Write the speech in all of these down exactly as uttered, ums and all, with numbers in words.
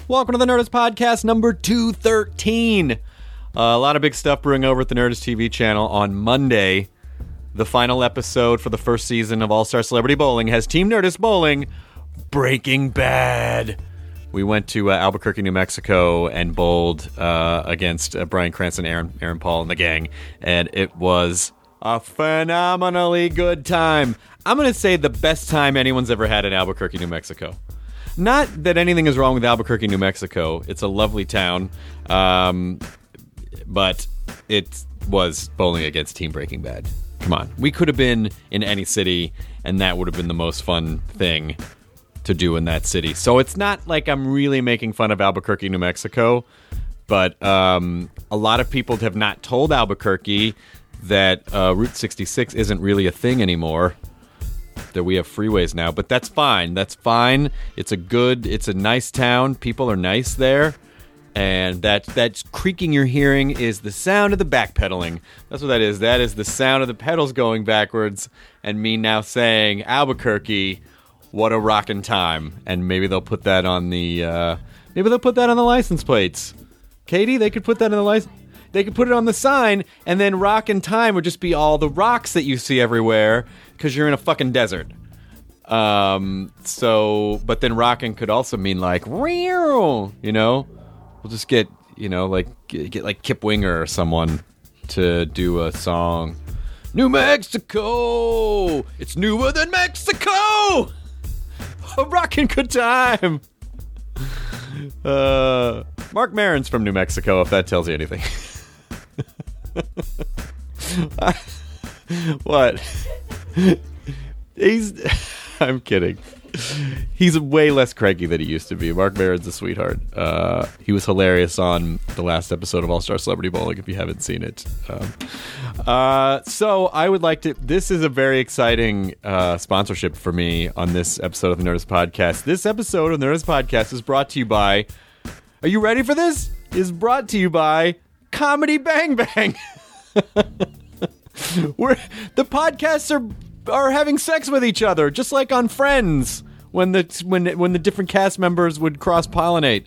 Welcome to the Nerdist Podcast number two thirteen. Uh, a lot of big stuff brewing over at the Nerdist T V channel. On Monday, the final episode for the first season of All-Star Celebrity Bowling has Team Nerdist bowling Breaking Bad. We went to uh, Albuquerque, New Mexico, and bowled uh, against uh, Bryan Cranston, Aaron, Aaron Paul, and the gang, and it was a phenomenally good time. I'm going to say the best time anyone's ever had in Albuquerque, New Mexico. Not that anything is wrong with Albuquerque, New Mexico. It's a lovely town, um, but it was bowling against Team Breaking Bad. Come on. We could have been in any city, and that would have been the most fun thing to do in that city. So it's not like I'm really making fun of Albuquerque, New Mexico, but um, a lot of people have not told Albuquerque that uh, Route sixty-six isn't really a thing anymore. That we have freeways now, but that's fine. That's fine. It's a good, it's a nice town. People are nice there. And that that creaking you're hearing is the sound of the backpedaling. That's what that is. That is the sound of the pedals going backwards and me now saying, Albuquerque, what a rockin' time. And maybe they'll put that on the, uh, maybe they'll put that on the license plates. Katie, they could put that on the license. They could put it on the sign, and then rockin' time would just be all the rocks that you see everywhere because you're in a fucking desert. Um, so, but then rockin' could also mean like, real, you know? We'll just get, you know, like, get, get like Kip Winger or someone to do a song. New Mexico! It's newer than Mexico! A rockin' good time! Uh, Mark Maron's from New Mexico, if that tells you anything. What? He's... I'm kidding. He's way less cranky than he used to be. Mark Maron's a sweetheart. Uh, he was hilarious on the last episode of All-Star Celebrity Bowling, if you haven't seen it. Um, uh, so I would like to... This is a very exciting uh, sponsorship for me on this episode of the Nerdist Podcast. This episode of the Nerdist Podcast is brought to you by... Are you ready for this? Is brought to you by Comedy Bang Bang. We're, the podcasts are are having sex with each other, just like on Friends, when the when when the different cast members would cross pollinate.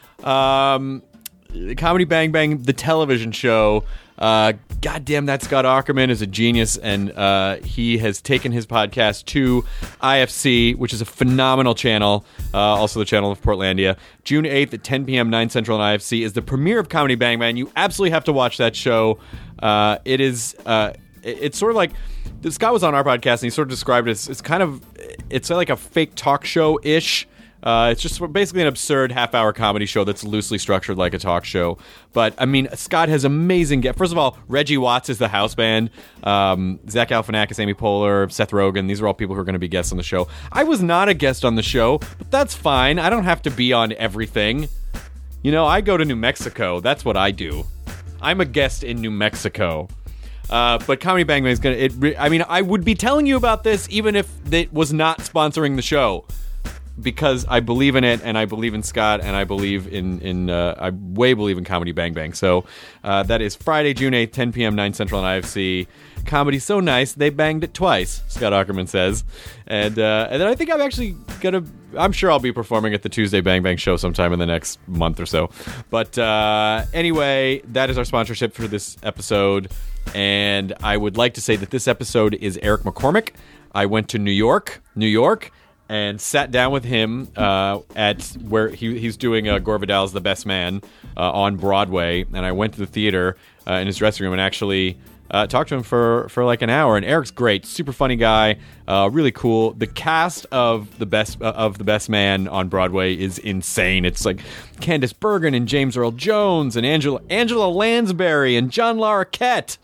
Um, Comedy Bang Bang, the television show. Uh, goddamn, that Scott Aukerman is a genius, and uh, he has taken his podcast to I F C, which is a phenomenal channel, uh, also the channel of Portlandia. June eighth at ten p.m., nine Central on I F C is the premiere of Comedy Bang Bang. You absolutely have to watch that show. Uh, it is, uh, it, it's sort of like, Scott was on our podcast, and he sort of described it as, it's kind of, it's like a fake talk show-ish. Uh, it's just basically an absurd half-hour comedy show that's loosely structured like a talk show. But, I mean, Scott has amazing guests. First of all, Reggie Watts is the house band. Um, Zach Galifianakis, Amy Poehler, Seth Rogen. These are all people who are going to be guests on the show. I was not a guest on the show, but that's fine. I don't have to be on everything. You know, I go to New Mexico. That's what I do. I'm a guest in New Mexico. Uh, but Comedy Bang Bang is going to... It, I mean, I would be telling you about this even if it was not sponsoring the show. Because I believe in it, and I believe in Scott, and I believe in, in uh, I way believe in Comedy Bang Bang. So uh, that is Friday, June eighth, ten p.m., nine Central on I F C. Comedy's so nice, they banged it twice, Scott Aukerman says. And uh, and then I think I'm actually going to, I'm sure I'll be performing at the Tuesday Bang Bang show sometime in the next month or so. But uh, anyway, that is our sponsorship for this episode. And I would like to say that this episode is Eric McCormack. I went to New York, New York, and sat down with him uh, at where he, he's doing uh, Gore Vidal's The Best Man uh, on Broadway. And I went to the theater uh, in his dressing room and actually uh, talked to him for, for like an hour. And Eric's great, super funny guy, uh, really cool. The cast of the best uh, of The Best Man on Broadway is insane. It's like Candice Bergen and James Earl Jones and Angela Angela Lansbury and John Larroquette.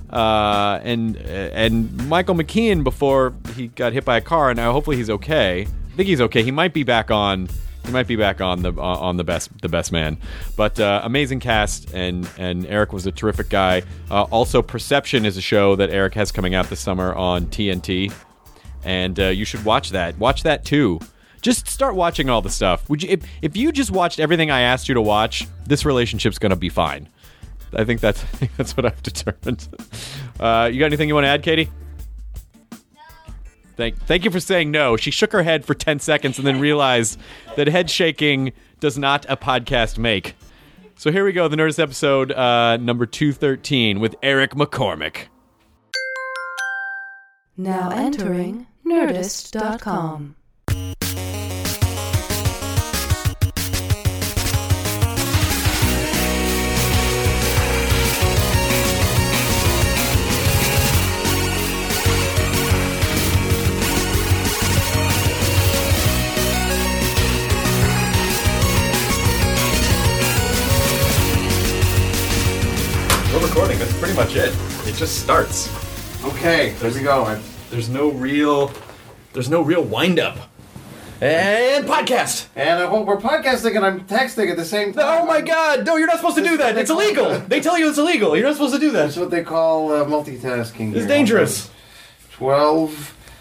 Uh, and and Michael McKean before he got hit by a car, and now hopefully he's okay. I think he's okay. He might be back on. He might be back on the uh, on the best the best man. But uh, amazing cast, and and Eric was a terrific guy. Uh, also, Perception is a show that Eric has coming out this summer on T N T, and uh, you should watch that. Watch that too. Just start watching all the stuff. Would you? If, if you just watched everything I asked you to watch, this relationship's gonna be fine. I think that's I think that's what I've determined. Uh, you got anything you want to add, Katie? Thank, thank you for saying no. She shook her head for ten seconds and then realized that head shaking does not a podcast make. So here we go, the Nerdist episode uh, number two thirteen with Eric McCormick. Now entering Nerdist dot com. We're recording. That's pretty much it. It just starts. Okay, there we go. I, There's no real, there's no real wind up. And podcast. and I, well, we're podcasting and I'm texting at the same time. Oh my God! No, you're not supposed to do that. It's illegal. They tell you it's illegal. You're not supposed to do That's that. what they call uh, multitasking. It's here. dangerous. twelve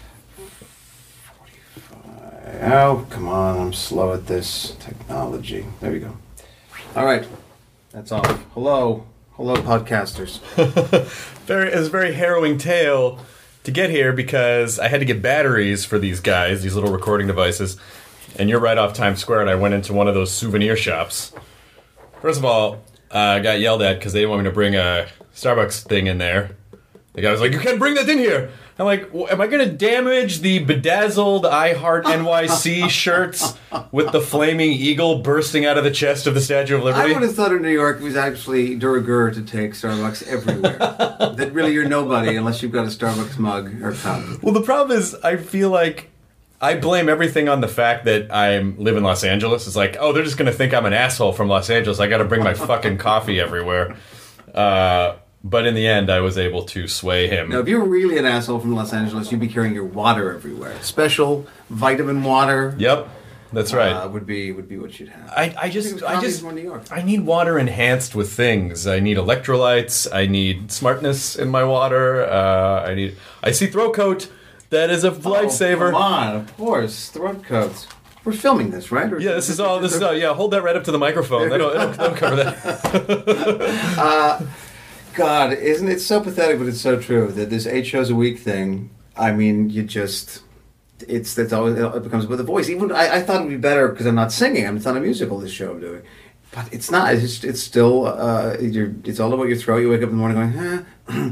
forty-five. Oh, come on. I'm slow at this technology. There we go. All right. That's off. Hello. Hello, podcasters. Very, it was a very harrowing tale to get here because I had to get batteries for these guys, these little recording devices. And you're right off Times Square, and I went into one of those souvenir shops. First of all, uh, I got yelled at because they didn't want me to bring a Starbucks thing in there. The guy was like, "You can't bring that in here." I'm like, well, am I going to damage the bedazzled I Heart N Y C shirts with the flaming eagle bursting out of the chest of the Statue of Liberty? I would have thought in New York it was actually de rigueur to take Starbucks everywhere. That really you're nobody unless you've got a Starbucks mug or cup. Well, the problem is, I feel like I blame everything on the fact that I live in Los Angeles. It's like, oh, they're just going to think I'm an asshole from Los Angeles. I got to bring my fucking coffee everywhere. Uh, but in the end, I was able to sway him. Now, if you were really an asshole from Los Angeles, you'd be carrying your water everywhere. Special vitamin water. Yep, that's right. Uh, would be would be what you'd have. I, I just, I just, New York. I need water enhanced with things. I need electrolytes. I need smartness in my water. Uh, I need. I see throat coat. That is a lifesaver. Oh, come on, of course, throat coats. We're filming this, right? Or Yeah, this is all. This is all. Yeah, hold that right up to the microphone. That'll, that'll, that'll cover that. uh, God, isn't it so pathetic, but it's so true that this eight shows a week thing. I mean, you just. It's that's always it becomes with a voice. Even I, I thought it would be better because I'm not singing. I'm it's not a musical. This show I'm doing, but it's not. It's it's still. Uh, you're, it's all about your throat. You wake up in the morning going, huh,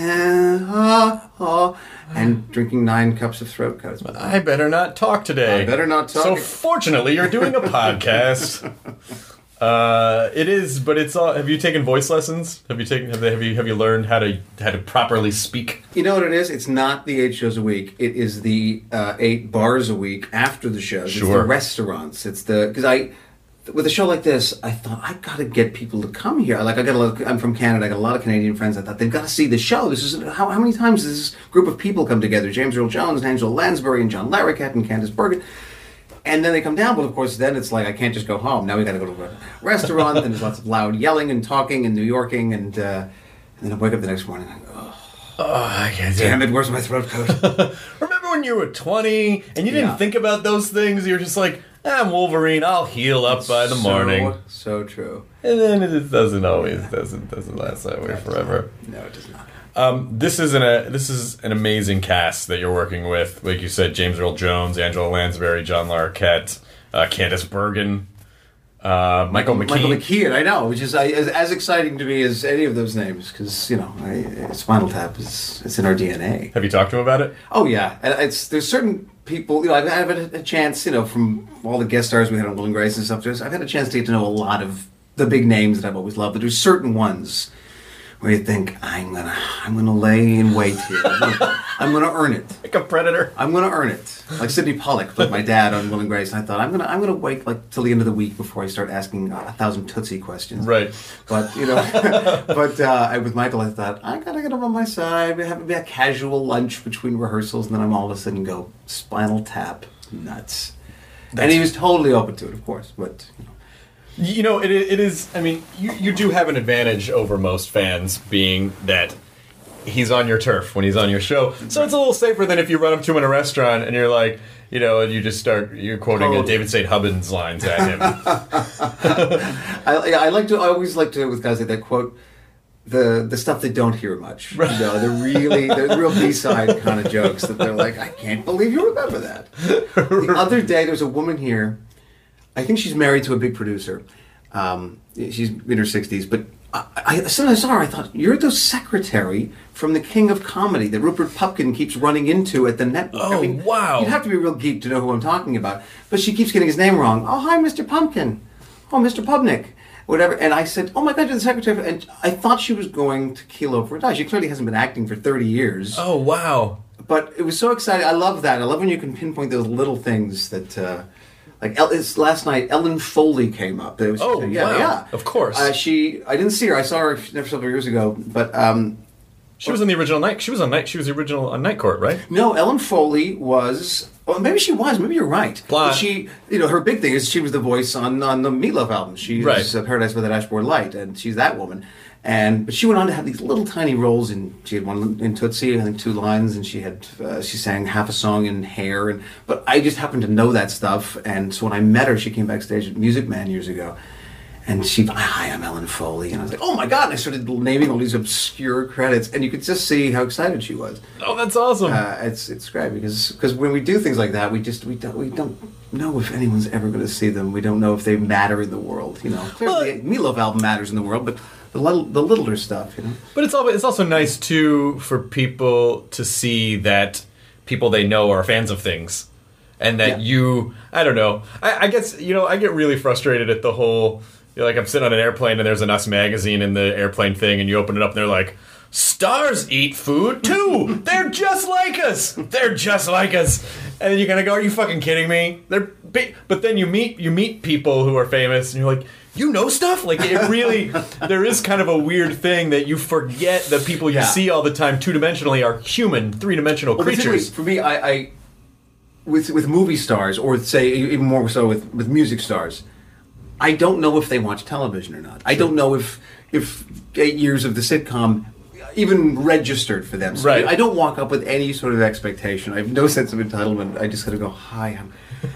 huh, huh, and drinking nine cups of throat coats. I better not talk today. I better not talk. So fortunately, you're doing a podcast. Uh, it is, but it's all. Have you taken voice lessons? Have you taken? Have, they, have you? Have you learned how to how to properly speak? You know what it is? It's not the eight shows a week. It is the uh, eight bars a week after the shows. Sure. It's the restaurants. It's the because I with a show like this, I thought I got to get people to come here. Like I got a lot. Of, I'm from Canada. I got a lot of Canadian friends. I thought they've got to see the show. This is how how many times does this group of people come together? James Earl Jones and Angela Lansbury and John Larroquette and Candice Bergen. And then they come down, but of course then it's like, I can't just go home. Now we got to go to a restaurant, and there's lots of loud yelling and talking and New Yorking, and, uh, and then I wake up the next morning and I go, oh, Oh, I can't. damn it, where's my throat coat? Remember when you were twenty and you didn't Yeah. think about those things? You're just like, I'm Wolverine. I'll heal up by the so, morning. So true. And then it doesn't always doesn't doesn't last that way forever. No, it does not. Um, this is an a this is an amazing cast that you're working with. Like you said, James Earl Jones, Angela Lansbury, John Larroquette, uh, Candice Bergen, uh, Michael McKean. Michael McKean, I know, which is I, as, as exciting to me as any of those names, because, you know, I, Spinal Tap is it's in our D N A. Have you talked to him about it? Oh, yeah. And it's there's certain people, you know, I've had a, a chance, you know, from all the guest stars we had on Will and Grace and stuff, just, I've had a chance to get to know a lot of the big names that I've always loved, but there's certain ones where you think, I'm gonna I'm gonna lay in wait here. I'm gonna, I'm gonna earn it. Like a predator. I'm gonna earn it. Like Sidney Pollack played my dad on Will and Grace, and I thought I'm gonna I'm gonna wait like till the end of the week before I start asking a thousand Tootsie questions. Right. But you know, but uh, with Michael, I thought I gotta get him on my side. We have maybe a casual lunch between rehearsals, and then I'm all of a sudden go Spinal Tap nuts. That's- and he was totally open to it, of course. But you know. You know, it it is. I mean, you you do have an advantage over most fans, being that he's on your turf when he's on your show. So it's a little safer than if you run up to him in a restaurant and you're like, you know, and you just start you're quoting Totally. a David Saint Hubbins lines at him. I, yeah, I like to. I always like to with guys like that quote. the the stuff they don't hear much. Right. You know, the really the real B-side kind of jokes that they're like, I can't believe you remember that. The other day, there was a woman here. I think she's married to a big producer. Um, she's in her sixties, but I, I, as soon as I saw her, I thought, you're the secretary from the King of Comedy that Rupert Pupkin keeps running into at the network. Oh, I mean, wow. You'd have to be a real geek to know who I'm talking about. But she keeps getting his name wrong. Oh, hi, Mister Pumpkin. Oh, Mister Pubnick. Whatever. And I said, oh my God, you're the secretary. And I thought she was going to keel over and die. She clearly hasn't been acting for thirty years. Oh, wow. But it was so exciting. I love that. I love when you can pinpoint those little things that... Uh, Like El- it's last night, Ellen Foley came up. It was, Oh, yeah, wow. yeah. Of course. Uh, she, I didn't see her. I saw her several years ago, but um, She was in the original night. She was on night. She was the original on Night Court, right? no, Ellen Foley was. Well, maybe she was. Maybe you're right. Blah. But she, you know, her big thing is she was the voice on on the Meatloaf album. She's Right. uh, Paradise by the Dashboard Light, and she's that woman. And but she went on to have these little tiny roles in. She had one in Tootsie, I think two lines, and she had uh, she sang half a song in Hair. And but I just happened to know that stuff, and so when I met her, she came backstage at Music Man years ago. And she, hi, I'm Ellen Foley. And I was like, oh my God. And I started naming all these obscure credits. And you could just see how excited she was. Oh, that's awesome. Uh, it's it's great because because when we do things like that, we just, we don't, we don't know if anyone's ever going to see them. We don't know if they matter in the world, you know. Clearly, the Meatloaf album matters in the world, but the little, the littler stuff, you know. But it's always, it's also nice, too, for people to see that people they know are fans of things. And that Yeah. you, I don't know. I, I guess, you know, I get really frustrated at the whole... You're like, I'm sitting on an airplane and there's an Us magazine in the airplane thing, and you open it up and they're like, stars eat food too! They're just like us! They're just like us! And then you're gonna go, are you fucking kidding me? They're big. But then you meet you meet people who are famous and you're like, you know stuff? Like, it really, there is kind of a weird thing that you forget that people you Yeah. see all the time two-dimensionally are human, three-dimensional Well, particularly creatures. for me, I, I with with movie stars, or say even more so with, with music stars, I don't know if they watch television or not. I don't know if if eight years of the sitcom even registered for them. So Right. I don't walk up with any sort of expectation. I have no sense of entitlement. I just gotta go, hi, I'm,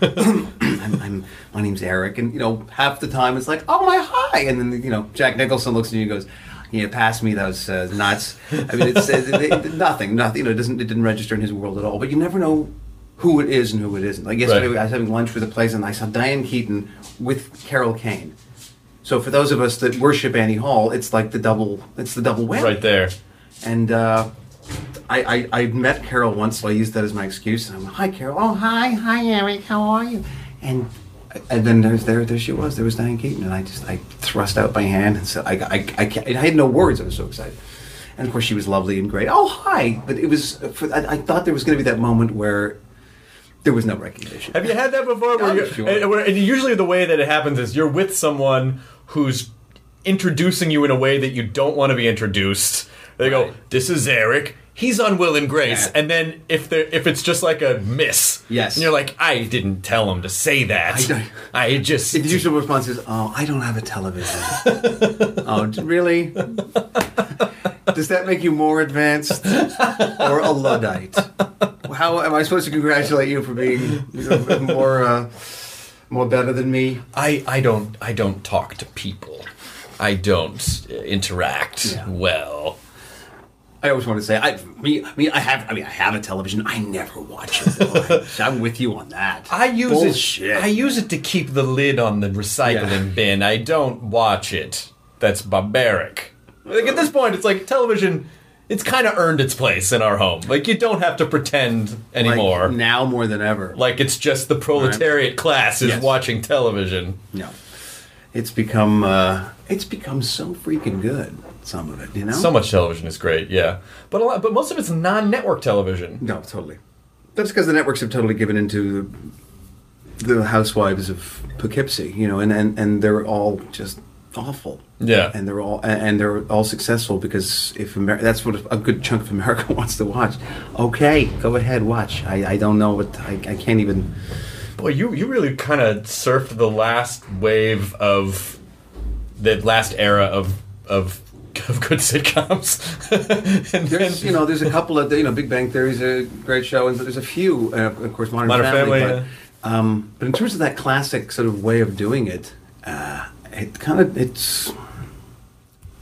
I'm, I'm my name's Eric, and you know, half the time it's like, oh my hi, and then you know, Jack Nicholson looks at you and goes, yeah, pass me those uh, nuts. I mean, it's uh, it, it, nothing, nothing. You know, it doesn't it didn't register in his world at all. But you never know who it is and who it isn't. Like yesterday, Right. I was having lunch with a place, and I saw Diane Keaton with Carol Kane. So for those of us that worship Annie Hall, it's like the double. It's the double whammy. Right there. And uh, I, I I met Carol once, so I used that as my excuse. And I'm like, hi, Carol. Oh, hi, hi, Eric. How are you? And and then there's there there she was. There was Diane Keaton, and I just I thrust out my hand and said, I I I, can't, I had no words. I was so excited. And of course, she was lovely and great. Oh, hi. But it was. For, I, I thought there was going to be that moment where there was no recognition. Have you had that before? Where I'm you're- sure. and, where- and usually the way that it happens is you're with someone who's introducing you in a way that you don't want to be introduced. They go, Right. this is Eric. He's on Will and Grace. Yeah. And then if they if it's just like a miss, Yes. and you're like, I didn't tell him to say that. I don't- I just... The usual response is, "Oh, I don't have a television." Oh, d- really? Does that make you more advanced or a Luddite? How am I supposed to congratulate you for being you know, more uh, more better than me? I, I don't I don't talk to people. I don't uh, interact Yeah. well. I always want to say, I me, me, I have. I mean, I have a television. I never watch it. Though. I, I'm with you on that. I use Bullshit. it. I use it to keep the lid on the recycling Yeah. bin. I don't watch it. That's barbaric. Like at this point, it's like television. It's kind of earned its place in our home. Like you don't have to pretend anymore. Like, now more than ever. Like it's just the proletariat class is Yes. watching television. No, it's become uh, it's become so freaking good. Some of it, you know. So much television is great, yeah. But a lot, but most of it's non-network television. No, totally. That's because the networks have totally given into the, the housewives of Poughkeepsie, you know, and, and, and they're all just awful. Yeah. And they're all and they're all successful because if Amer- that's what a good chunk of America wants to watch. Okay, go ahead, watch. I, I don't know what I, I can't even. Boy, you you really kind of surfed the last wave of the last era of of. of good sitcoms. And There's then- you know there's a couple of you know Big Bang Theory is a great show, and there's a few uh, of course Modern, Modern Family. Family, but, um, but in terms of that classic sort of way of doing it, uh, it kind of it's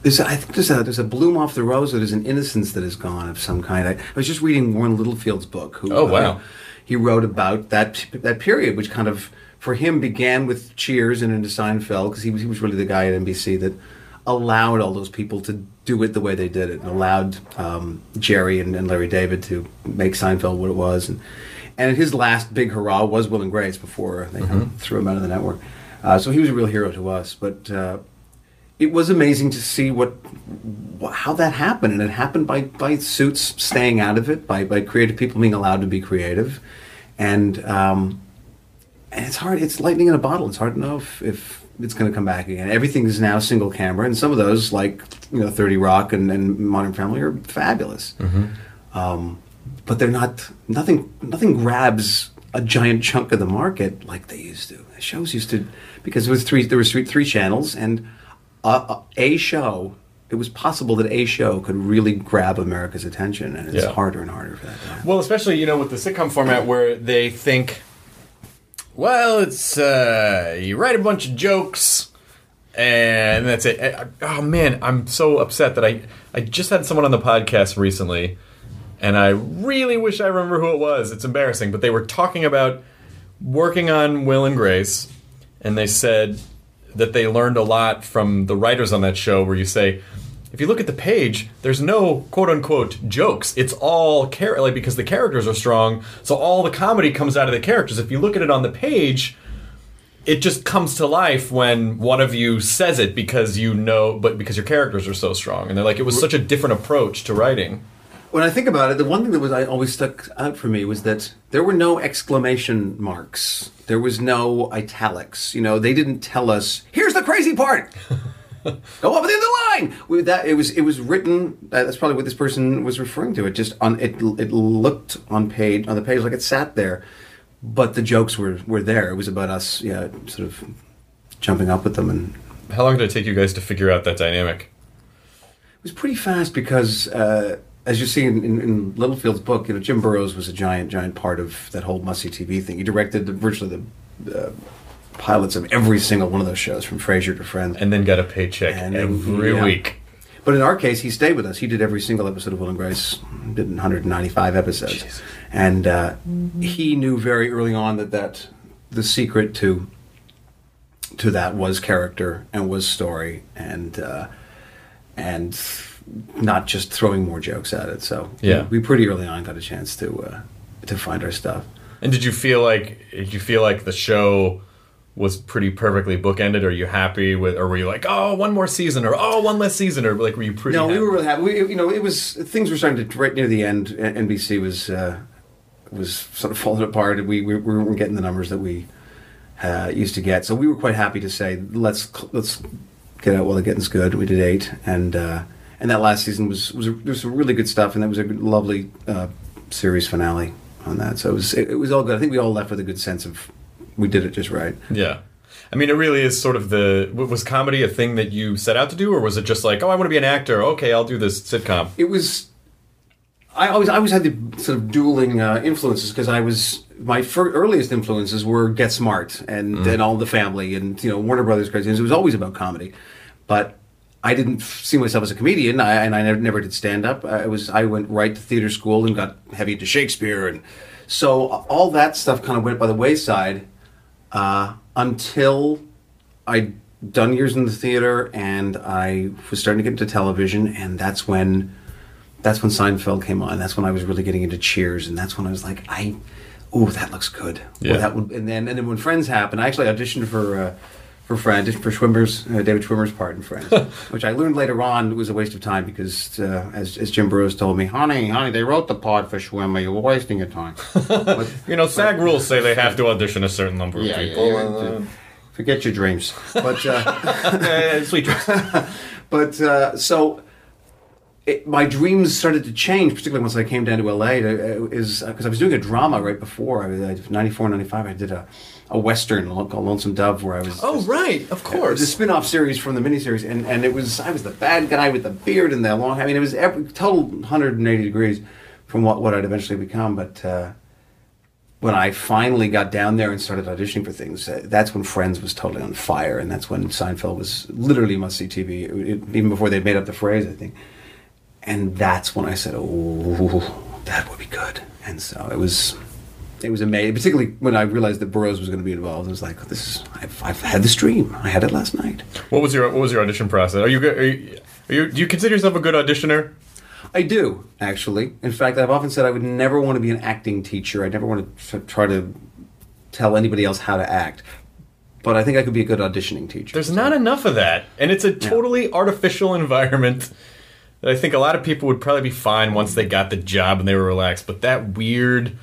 There's, a, I think there's a there's a bloom off the rose, or there's an innocence that is gone of some kind. I, I was just reading Warren Littlefield's book. Who, Oh, wow. uh, he wrote about that that period, which kind of for him began with Cheers and into Seinfeld, because he was he was really the guy at N B C that allowed all those people to do it the way they did it, and allowed um, Jerry and, and Larry David to make Seinfeld what it was. And and his last big hurrah was Will and Grace before they kind of threw him out of the network. Uh, so he was a real hero to us, but. Uh, It was amazing to see what, how that happened, and it happened by, by Suits staying out of it, by, by creative people being allowed to be creative, and um, and it's hard. It's lightning in a bottle. It's hard to know if, if it's going to come back again. Everything is now single camera, and some of those, like you know, thirty Rock and, and Modern Family, are fabulous. Mm-hmm. Um, but they're not. Nothing. Nothing grabs a giant chunk of the market like they used to. The shows used to, because there was three. There was three, three channels and. Uh, a show, it was possible that a show could really grab America's attention, and it's Yeah. harder and harder for that to happen. Well, especially, you know, with the sitcom format where they think, well, it's, uh, you write a bunch of jokes, and that's it. I, oh, man, I'm so upset that I, I just had someone on the podcast recently, and I really wish I remember who it was. It's embarrassing, but they were talking about working on Will and Grace, and they said that they learned a lot from the writers on that show, where you say, if you look at the page, there's no quote-unquote jokes. It's all char- like because the characters are strong, so all the comedy comes out of the characters. If you look at it on the page, it just comes to life when one of you says it because you know, but because your characters are so strong. And they're like, it was such a different approach to writing. When I think about it, the one thing that was I always stuck out for me was that there were no exclamation marks. There was no italics. You know, they didn't tell us, "Here's the crazy part. Go over the end of the line." We, that it was it was written. Uh, that's probably what this person was referring to. It just on it it looked on page on the page like it sat there, but the jokes were were there. It was about us, yeah, sort of jumping up with them. And How long did it take you guys to figure out that dynamic? it was pretty fast because. Uh, As you see in, in, in Littlefield's book, you know, Jim Burrows was a giant, giant part of that whole must-see T V thing. He directed virtually the uh, pilots of every single one of those shows, from Frasier to Friends. And then got a paycheck And, every yeah. week. But in our case, he stayed with us. He did every single episode of Will and Grace. Did one hundred ninety-five episodes, Jesus. and uh, he knew very early on that, that the secret to to that was character and was story, and uh, and. not just throwing more jokes at it. So Yeah. we, we pretty early on got a chance to uh, to find our stuff. And did you feel like did you feel like the show was pretty perfectly bookended? Are you happy with, or were you like, oh, one more season, or oh, one less season, or like were you pretty? No, happy? we were really happy. We, you know, it was things were starting to right near the end. N B C was uh, was sort of falling apart. We we, we weren't getting the numbers that we uh, used to get. So we were quite happy to say let's let's get out while the getting's good. We did eight, and uh, and that last season was was a, there was some really good stuff, and that was a good, lovely uh, series finale on that. So it was it, it was all good. I think we all left with a good sense of we did it just right. Yeah. I mean, it really is sort of the... Was comedy a thing that you set out to do, or was it just like, oh, I want to be an actor, okay, I'll do this sitcom? It was... I always I always had the sort of dueling uh, influences, because I was... My fir- earliest influences were Get Smart and, mm. and All in the Family and, you know, Warner Brothers cartoons. It was always about comedy. But I didn't see myself as a comedian, I, and I never, never did stand-up. I, was, I went right to theater school and got heavy into Shakespeare. And so all that stuff kind of went by the wayside... Uh, until I'd done years in the theater and I was starting to get into television, and that's when that's when Seinfeld came on. That's when I was really getting into Cheers, and that's when I was like, I, oh, that looks good. Yeah. Well, that would, and then and then when Friends happened, I actually auditioned for uh, for Friends, auditioned for Schwimmer's uh, David Schwimmer's part in Friends, which I learned later on was a waste of time because, uh, as as Jim Burrows told me, honey, honey, they wrote the part for Schwimmer. You were wasting your time. But, You know, SAG rules say they have to audition a certain number of Yeah, people. yeah, and, yeah. uh, Forget your dreams. But uh, uh, sweet dreams. but uh, so it, my dreams started to change, particularly once I came down to L A. To, uh, is because I was doing a drama right before. I was ninety-four, ninety-five. I did a, a western called Lonesome Dove, where I was. Oh, just- right, of It was course. a spin-off series from the miniseries, and, and it was I was the bad guy with the beard and the long. I mean, it was every, total one hundred eighty degrees from what, what I'd eventually become. But uh, when I finally got down there and started auditioning for things, uh, that's when Friends was totally on fire, and that's when Seinfeld was literally must-see T V, it, it, even before they made up the phrase, I think. And that's when I said, oh, that would be good. And so it was... It was amazing, particularly when I realized that Burroughs was going to be involved. I was like, "This is I've, I've had this dream. I had it last night." What was your What was your audition process? Are you good? Are you, are you do you consider yourself a good auditioner? I do, actually. In fact, I've often said I would never want to be an acting teacher. I never want to try to tell anybody else how to act. But I think I could be a good auditioning teacher. There's not enough of that, and it's a totally yeah. artificial environment. That I think a lot of people would probably be fine once they got the job and they were relaxed. But that weird,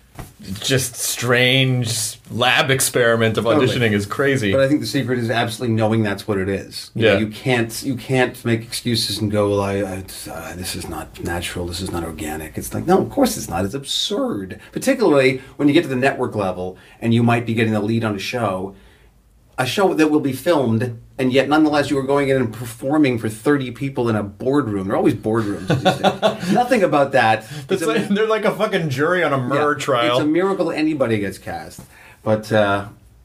just strange lab experiment of auditioning totally. is crazy. But I think the secret is absolutely knowing that's what it is. You yeah, know, you can't you can't make excuses and go, well, I, I uh, this is not natural, this is not organic. It's like, no, of course it's not. It's absurd. Particularly when you get to the network level and you might be getting the lead on a show, a show that will be filmed, and yet nonetheless you are going in and performing for thirty people in a boardroom. They're always boardrooms these days. Nothing about that. That's like, a, they're like a fucking jury on a murder yeah, trial. It's a miracle anybody gets cast. But uh,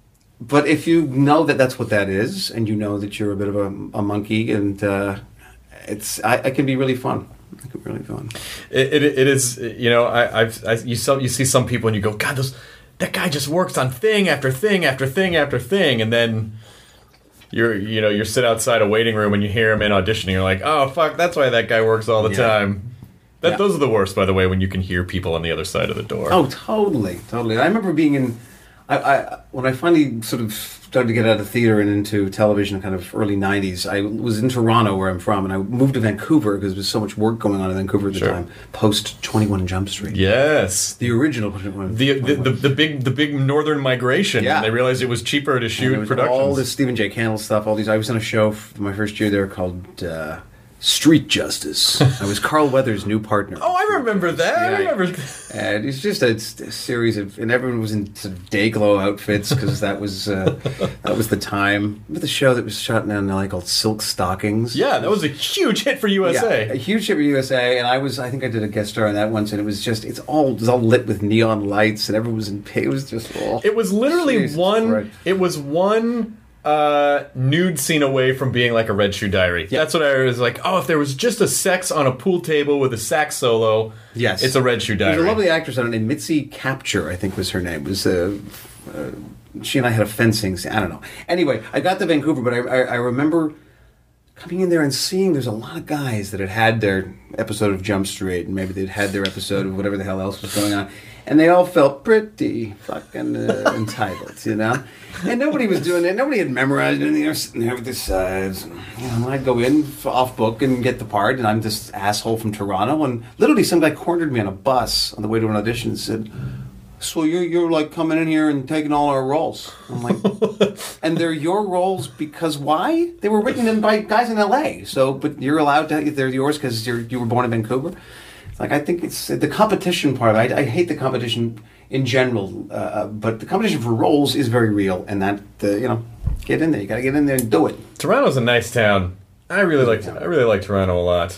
but if you know that that's what that is, and you know that you're a bit of a, a monkey, and uh, it's I, it can be really fun. It can be really fun. It it, it is. You know, I I've I, you saw you see some people and you go, God, those. That guy just works on thing after thing after thing after thing, and then you're you know you're sit outside a waiting room and you hear him in auditioning. You're like, oh fuck, that's why that guy works all the yeah. time. That yeah. those are the worst, by the way, when you can hear people on the other side of the door. Oh, totally, totally. I remember being in. I, I when I finally sort of started to get out of theater and into television, kind of early nineties. I was in Toronto, where I'm from, and I moved to Vancouver because there was so much work going on in Vancouver at the sure. time. Post twenty-one Jump Street. Yes, the original twenty-one. The the, the the big the big northern migration. Yeah, they realized it was cheaper to shoot productions. All this Stephen J. Cannell stuff. All these. I was in a show for my first year there called. Uh, Street Justice. I was Carl Weathers' new partner. Oh, I remember that. Yeah, I remember. And it's just a, a series of, and everyone was in sort of day glow outfits because that was uh, that was the time. Remember the show that was shot in L A called Silk Stockings? Yeah, that was a huge hit for U S A. Yeah, a huge hit for U S A, and I was, I think I did a guest star on that once, and it was just, it's all, it was all lit with neon lights, and everyone was in. It was just. Oh, it was literally Jesus one. Christ. It was one. Uh, nude scene away from being like a Red Shoe Diary. Yep. That's what I was like. Oh, if there was just a sex on a pool table with a sax solo, yes, it's a Red Shoe Diary. There's a lovely actress on it named Mitzi Capture, I think was her name. It was uh, uh, she and I had a fencing scene. I don't know. Anyway, I got to Vancouver, but I, I, I remember coming in there and seeing there's a lot of guys that had had their episode of Jump Street, and maybe they'd had their episode of whatever the hell else was going on, and they all felt pretty fucking uh, entitled, you know. And nobody was doing it. Nobody had memorized anything. They were sitting there with this, uh, you know, I'd go in off book and get the part, and I'm this asshole from Toronto. And literally, some guy cornered me on a bus on the way to an audition and said, "So you're you're like coming in here and taking all our roles?" I'm like, "And they're your roles because why? They were written in by guys in L A. So, but you're allowed to. They're yours because you're you were born in Vancouver." Like, I think it's the competition part. I, I hate the competition in general, uh, but the competition for roles is very real, and that uh, you know, get in there. You got to get in there and do it. Toronto's a nice town. I really like. I really like Toronto a lot.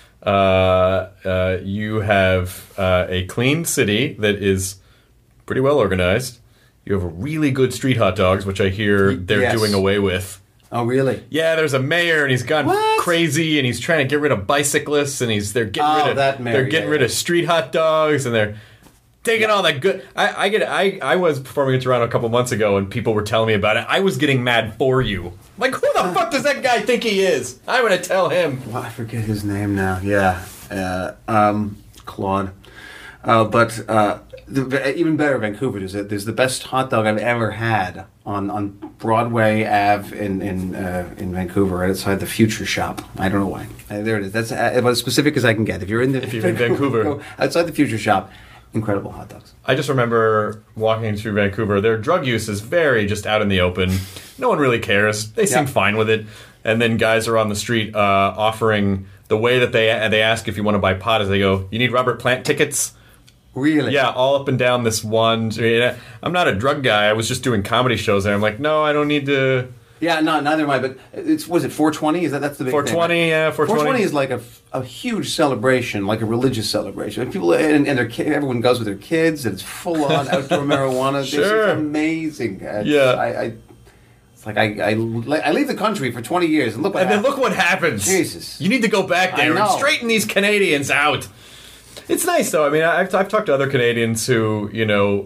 Uh, uh, you have uh, a clean city that is pretty well organized. You have really good street hot dogs, which I hear they're yes. doing away with. Oh, really? Yeah, there's a mayor, and he's gone what? crazy, and he's trying to get rid of bicyclists, and he's they're getting oh, rid of that mayor, they're getting yeah, rid yeah. of street hot dogs, and they're taking yeah. all that good. I, I get. I I was performing in Toronto a couple months ago, and people were telling me about it. I was getting mad for you. Like, who the fuck does that guy think he is? I'm gonna tell him. Well, I forget his name now. Yeah, uh, um, Claude. Uh, but uh, the, even better, Vancouver is it. There's the best hot dog I've ever had on, on Broadway Ave in in uh, in Vancouver, right outside the Future Shop. I don't know why. Uh, there it is. That's uh, about as specific as I can get. If you're in the if you're in Vancouver, outside the Future Shop, incredible hot dogs. I just remember walking through Vancouver. Their drug use is very just out in the open. No one really cares. They seem yeah. fine with it. And then guys are on the street uh, offering the way that they they ask if you want to buy pot is they go, "You need Robert Plant tickets." Really? Yeah, all up and down this one. I'm not a drug guy. I was just doing comedy shows there. I'm like, no, I don't need to. Yeah, no, neither am I. But it's was it four twenty? Is that that's the big four twenty, thing, right? yeah, four twenty. four twenty is like a, a huge celebration, like a religious celebration. And people and, and their ki- everyone goes with their kids, and it's full on outdoor marijuana. Sure. It's amazing. It's, Yeah. I, I it's like I, I I leave the country for twenty years, and look what And then happens. look what happens. Jesus. You need to go back there I and know. straighten these Canadians out. It's nice, though. I mean, I've, I've talked to other Canadians who, you know,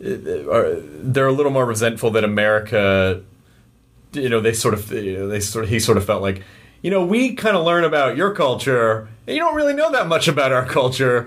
are, they're a little more resentful that America, you know, they sort of, you know, they sort of, he sort of felt like, you know, we kind of learn about your culture, and you don't really know that much about our culture,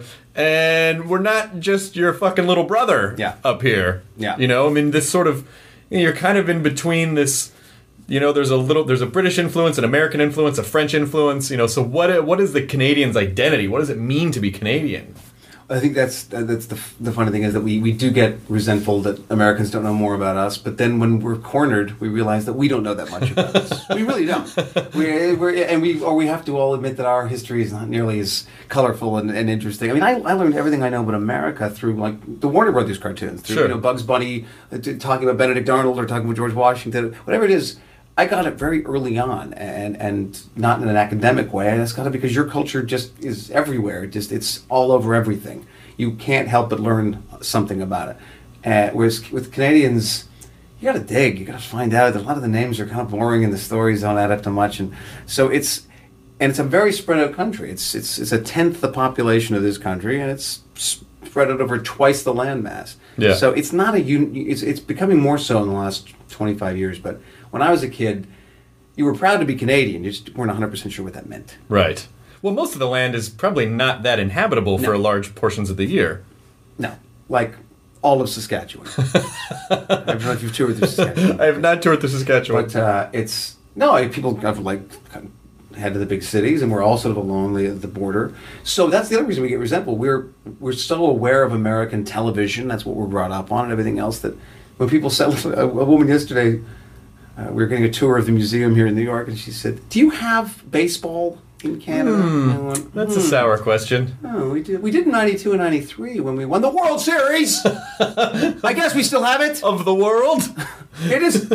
and we're not just your fucking little brother Yeah. up here. Yeah. You know, I mean, this sort of, you know, you're kind of in between this. You know, there's a little, there's a British influence, an American influence, a French influence. You know, so what? What is the Canadian's identity? What does it mean to be Canadian? I think that's that's the the funny thing is that we, we do get resentful that Americans don't know more about us, but then when we're cornered, we realize that we don't know that much about us. We really don't. We we're, and we or we have to all admit that our history is not nearly as colorful and, and interesting. I mean, I, I learned everything I know about America through like the Warner Brothers cartoons, through Sure. you know Bugs Bunny uh, t- talking about Benedict Arnold or talking about George Washington, whatever it is. I got it very early on, and and not in an academic way. I just got it because your culture just is everywhere. It just it's all over everything. You can't help but learn something about it. Uh, whereas with Canadians, you got to dig. You got to find out. A lot of the names are kind of boring, and the stories don't add up to much. And so it's and it's a very spread out country. It's it's it's a tenth the population of this country, and it's spread out over twice the landmass. Yeah. So it's not a un- it's it's becoming more so in the last twenty-five years, but. When I was a kid, you were proud to be Canadian. You just weren't one hundred percent sure what that meant. Right. Well, most of the land is probably not that inhabitable No. for large portions of the year. No. Like all of Saskatchewan. I don't know if you've toured through Saskatchewan. I have not toured the Saskatchewan. But uh, it's... No, people have like kind of head to the big cities, and we're all sort of along the, the border. So that's the other reason we get resentful. We're, we're so aware of American television. That's what we're brought up on and everything else that when people say... A, a woman yesterday... Uh, we were getting a tour of the museum here in New York, and she said, "Do you have baseball in Canada?" And I went, That's "Hmm." a sour question. Oh, we did. We did in ninety-two and ninety-three when we won the World Series. I guess we still have it. Of the world? It is.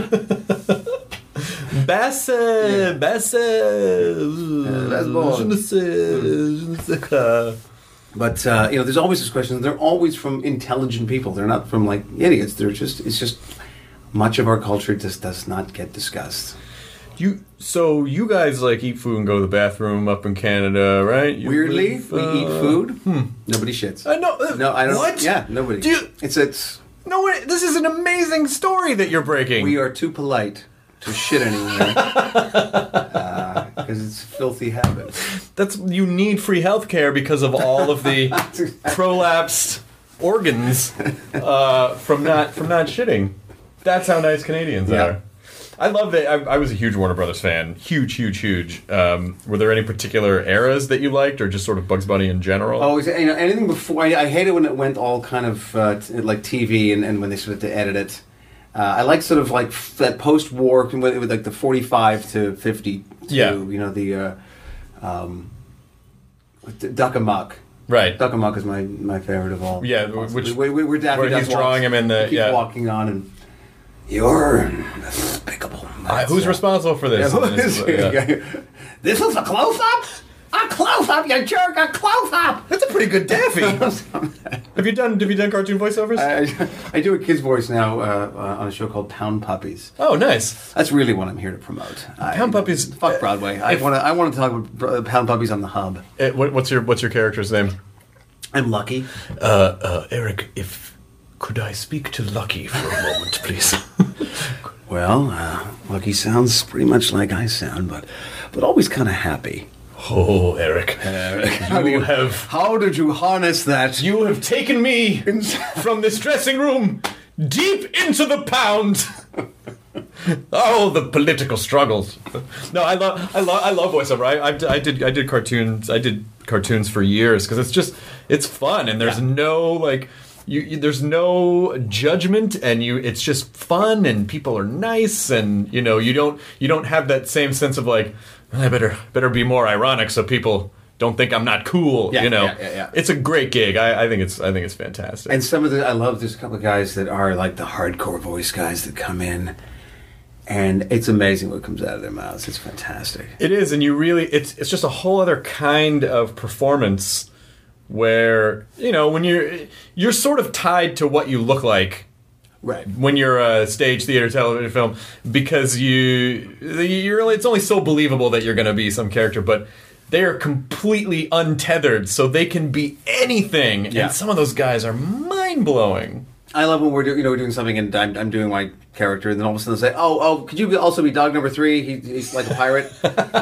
Basse, Yeah. basse, baseball. je ne sais, je ne sais quoi. But uh, you know, there's always this question. They're always from intelligent people. They're not from like idiots. They're just. It's just. Much of our culture just does not get discussed. You so you guys like eat food and go to the bathroom up in Canada, right? You Weirdly, live, we uh, eat food. Nobody shits. I know. uh, no, I don't. What? Yeah, nobody. Do you- it's it's. No, wait, this is an amazing story that you're breaking. We are too polite to shit anywhere because uh, it's a filthy habit. That's you need free healthcare because of all of the prolapsed organs uh, from not from not shitting. That's how nice Canadians Yeah. are. I love that. I, I was a huge Warner Brothers fan. Huge, huge, huge. Um, were there any particular eras that you liked, or just sort of Bugs Bunny in general? Always, you know, anything before. I, I hated when it went all kind of uh, t- like T V, and, and when they started to edit it. Uh, I like sort of like f- that post-war, with like the forty-five to fifty. Yeah. You know the uh, um, D- Duck Amuck. right. Duck Amuck is my, my favorite of all. Yeah, which- we, we, we're Daffy where Duck he's walks, drawing him in the- keeps yeah. walking on and you're despicable. Uh, who's uh, responsible for this? Yeah, who is Yeah. This is a close-up? A close-up, you jerk! A close-up! That's a pretty good Daffy. have you done Have you done cartoon voiceovers? I, I do a kid's voice now uh, uh, on a show called Pound Puppies. oh, nice. That's really what I'm here to promote. I- Pound Puppies- Fuck Broadway. I if- want to. I want to talk about uh, Pound Puppies on the Hub. Uh, what, what's your What's your character's name? I'm Lucky. Uh, uh, Eric, if could I speak to Lucky for a moment, please? Well, uh, Lucky sounds pretty much like I sound, but but always kind of happy. Oh, Eric, How do you you- have How did you harness that? you have taken me from this dressing room deep into the pound. Oh, the political struggles. No, I love, I love, I love voiceover. I, I, I did, I did cartoons. I did cartoons for years because it's just, it's fun, and there's Yeah. no like, you, you, there's no judgment, and you, it's just fun, and people are nice, and you know, you don't, you don't have that same sense of like, I better, better be more ironic so people don't think I'm not cool. Yeah, you know, yeah, yeah, yeah. it's a great gig. I, I think it's, I think it's fantastic. And some of the I love there's a couple of guys that are like the hardcore voice guys that come in, and it's amazing what comes out of their mouths. It's fantastic. It is, and you really, it's it's just a whole other kind of performance where, you know, when you're, you're sort of tied to what you look like. Right. When you're a stage, theater, television, film, because you, you're, it's only so believable that you're going to be some character, but they are completely untethered, so they can be anything. Yeah. And some of those guys are mind-blowing. I love when we're do, you know we're doing something and I'm, I'm doing my character, and then all of a sudden they say, "Oh, oh, could you be, also be dog number three? He, he's like a pirate."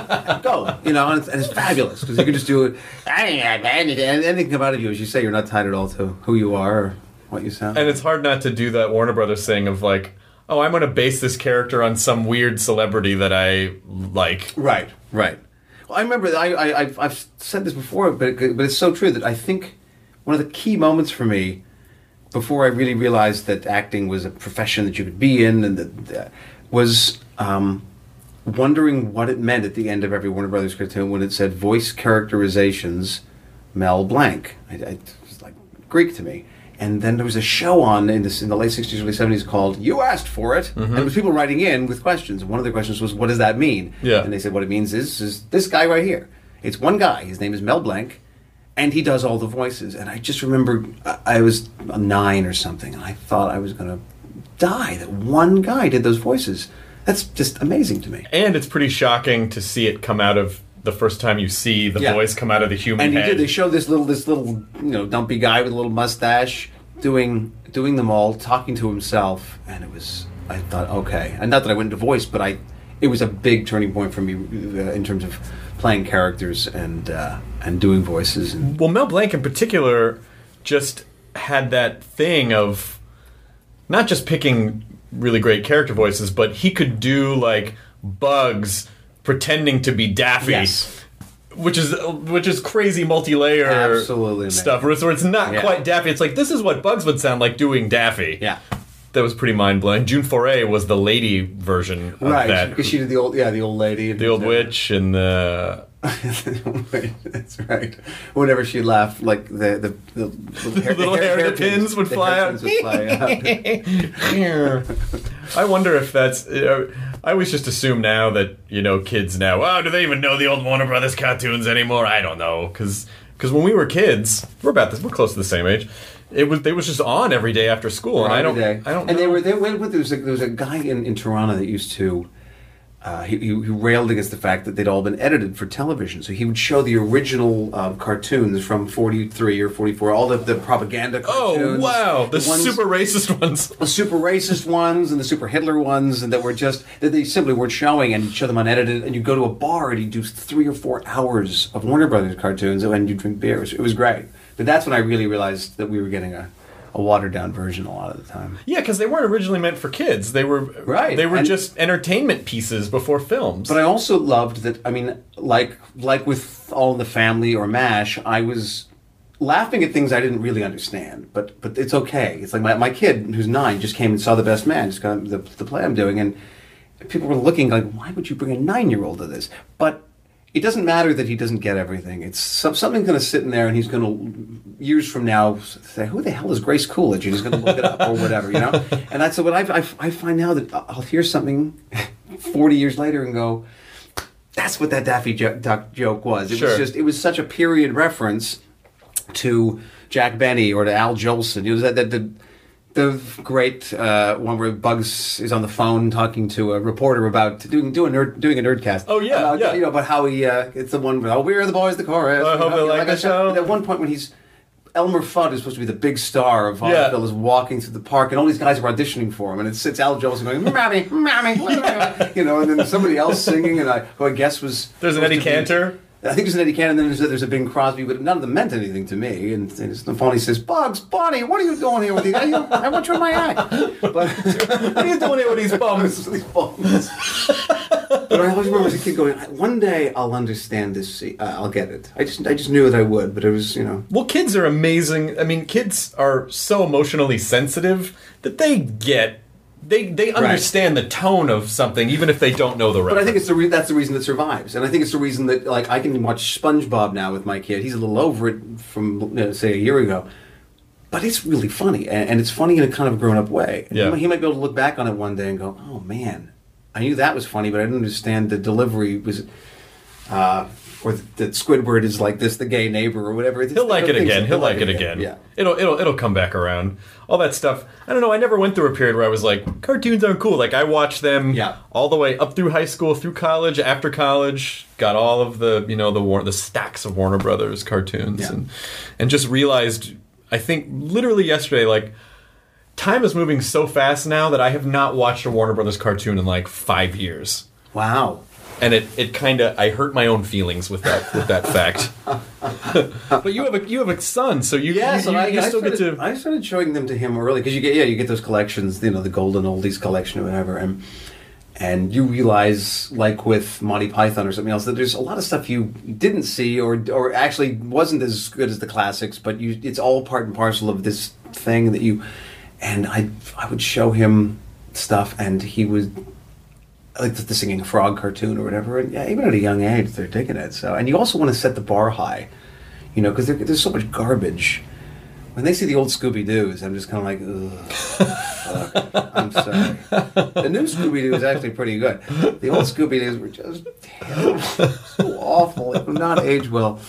Go, you know, and it's, and it's fabulous because you can just do it. Anything, anything come out of you, as you say, you're not tied at all to who you are or what you sound. And it's hard not to do that Warner Brothers thing of like, oh, I'm going to base this character on some weird celebrity that I like. Right, right. Well, I remember I, I I've, I've said this before, but it, but it's so true that I think one of the key moments for me, before I really realized that acting was a profession that you could be in, and that uh, was um, wondering what it meant at the end of every Warner Brothers cartoon when it said voice characterizations, Mel blank. I, I, it was like Greek to me. And then there was a show on in, this, in the late sixties, early seventies called You Asked For It. Mm-hmm. And there was people writing in with questions. One of the questions was, what does that mean? Yeah. And they said, what it means is, is this guy right here. It's one guy. His name is Mel Blanc. And he does all the voices. And I just remember I, I was nine or something, and I thought I was going to die that one guy did those voices. That's just amazing to me. And it's pretty shocking to see it come out of the first time you see the Yeah. voice come out of the human And he head. did. They showed this little, this little, you know, dumpy guy with a little mustache doing doing them all, talking to himself, and it was. I thought, okay, and not that I went into voice, but I, it was a big turning point for me uh, in terms of playing characters and uh, and doing voices. And Well, Mel Blanc in particular just had that thing of not just picking really great character voices, but he could do like Bugs pretending to be Daffy. Yes. Which is which is crazy multi-layer Absolutely, stuff. Where it's, where it's not Yeah. quite Daffy. It's like, this is what Bugs would sound like doing Daffy. yeah, That was pretty mind-blowing. June Foray was the lady version of right. that. Because she did the old, yeah, the old lady, The old witch and the... That's right. Whenever she laughed, like the the, the little, hair, Little hair pins would the fly hair out. pins would fly out. I wonder if that's... Uh, I always just assume now that, you know, kids now, oh, do they even know the old Warner Brothers cartoons anymore? I don't know. Because when we were kids, we're about this, we're close to the same age, it was they was just on every day after school. And I don't, Every day. I don't and know. they were they went with there was a, there was a guy in, in Toronto that used to uh, he, he he railed against the fact that they'd all been edited for television. So he would show the original uh, cartoons from forty-three or forty-four, all the, the propaganda Oh, cartoons. wow. The, ones- super racist ones. the super racist ones and the super Hitler ones, and that were just that they simply weren't showing, and you'd show them unedited. And you go to a bar and you do three or four hours of Warner Brothers cartoons, and you drink beer. It was, it was great. But that's when I really realized that we were getting a, a watered down version a lot of the time. Yeah, because they weren't originally meant for kids. They were Right. They were And- just entertainment pieces before films. But I also loved that. I mean, like like with All in the Family or MASH, I was laughing at things I didn't really understand. But but it's okay. It's like my my kid who's nine just came and saw The Best Man, just got the the play I'm doing, and people were looking like, why would you bring a nine year old to this? But it doesn't matter that he doesn't get everything. It's some, something's going to sit in there, and he's going to years from now say, "Who the hell is Grace Coolidge?" And he's going to look it up or whatever, you know. And that's what I, I I find now that I'll hear something forty years later and go, "That's what that Daffy jo- Duck joke was." It Sure. was just it was such a period reference to Jack Benny or to Al Jolson. It was that that the. The great uh, one where Bugs is on the phone talking to a reporter about doing doing a nerd, doing a nerdcast. Oh, yeah, about, yeah. You know, about how he uh, it's the one. Oh, we're the boys, the chorus. I hope You know, they like the I said, show. At one point when he's Elmer Fudd is supposed to be the big star of Yeah. vaudeville, is walking through the park, and all these guys are auditioning for him, and it's, it's Al Jolson going, "Mommy, mommy," you know, and then somebody else singing, and I, who I guess was There's an supposed Eddie to be- Cantor. I think there's an Eddie Cantor, and then there's a, there's a Bing Crosby, but none of them meant anything to me. And, and Stefani says, "Bugs, Bunny, what are you doing here with these? I, I want you in my act." But What are you doing here with these bums? these bums. But I always remember as a kid going, "One day I'll understand this. Uh, I'll get it." I just I just knew that I would, but it was you know. Well, kids are amazing. I mean, kids are so emotionally sensitive that they get, they they understand the tone of something, even if they don't know the reference. But I think it's the re- that's the reason it survives, and I think it's the reason that like I can watch SpongeBob now with my kid. He's a little over it from you know, say a year ago, but it's really funny, and, and it's funny in a kind of grown up way. Yeah. He might be able to look back on it one day and go, "Oh man, I knew that was funny, but I didn't understand the delivery was, uh, or that Squidward is like this, the gay neighbor or whatever. It's, He'll like it again. He'll like it again. again. Yeah. It'll it'll it'll come back around. All that stuff. I don't know. I never went through a period where I was like, cartoons aren't cool. Like I watched them Yeah. all the way up through high school, through college, after college. Got all of the you know the War- the stacks of Warner Brothers cartoons, Yeah. and and just realized. I think literally yesterday, like. Time is moving so fast now that I have not watched a Warner Brothers cartoon in like five years. Wow. And it, it kind of I hurt my own feelings with that with that fact. But you have a you have a son, so you Yeah, you, so you, I, you I still started, get to. I started showing them to him early because you get yeah you get those collections, you know, the Golden Oldies collection or whatever, and and you realize, like with Monty Python or something else, that there's a lot of stuff you didn't see or or actually wasn't as good as the classics, but you it's all part and parcel of this thing that you. And I I would show him stuff, and he would like the, the singing frog cartoon or whatever. And yeah, even at a young age, they're digging it. So, and you also want to set the bar high, you know, because there's so much garbage. When they see the old Scooby Doo's, I'm just kind of like, ugh, fuck, I'm sorry. The new Scooby Doo is actually pretty good. The old Scooby Doo's were just terrible, so awful. It would not age well.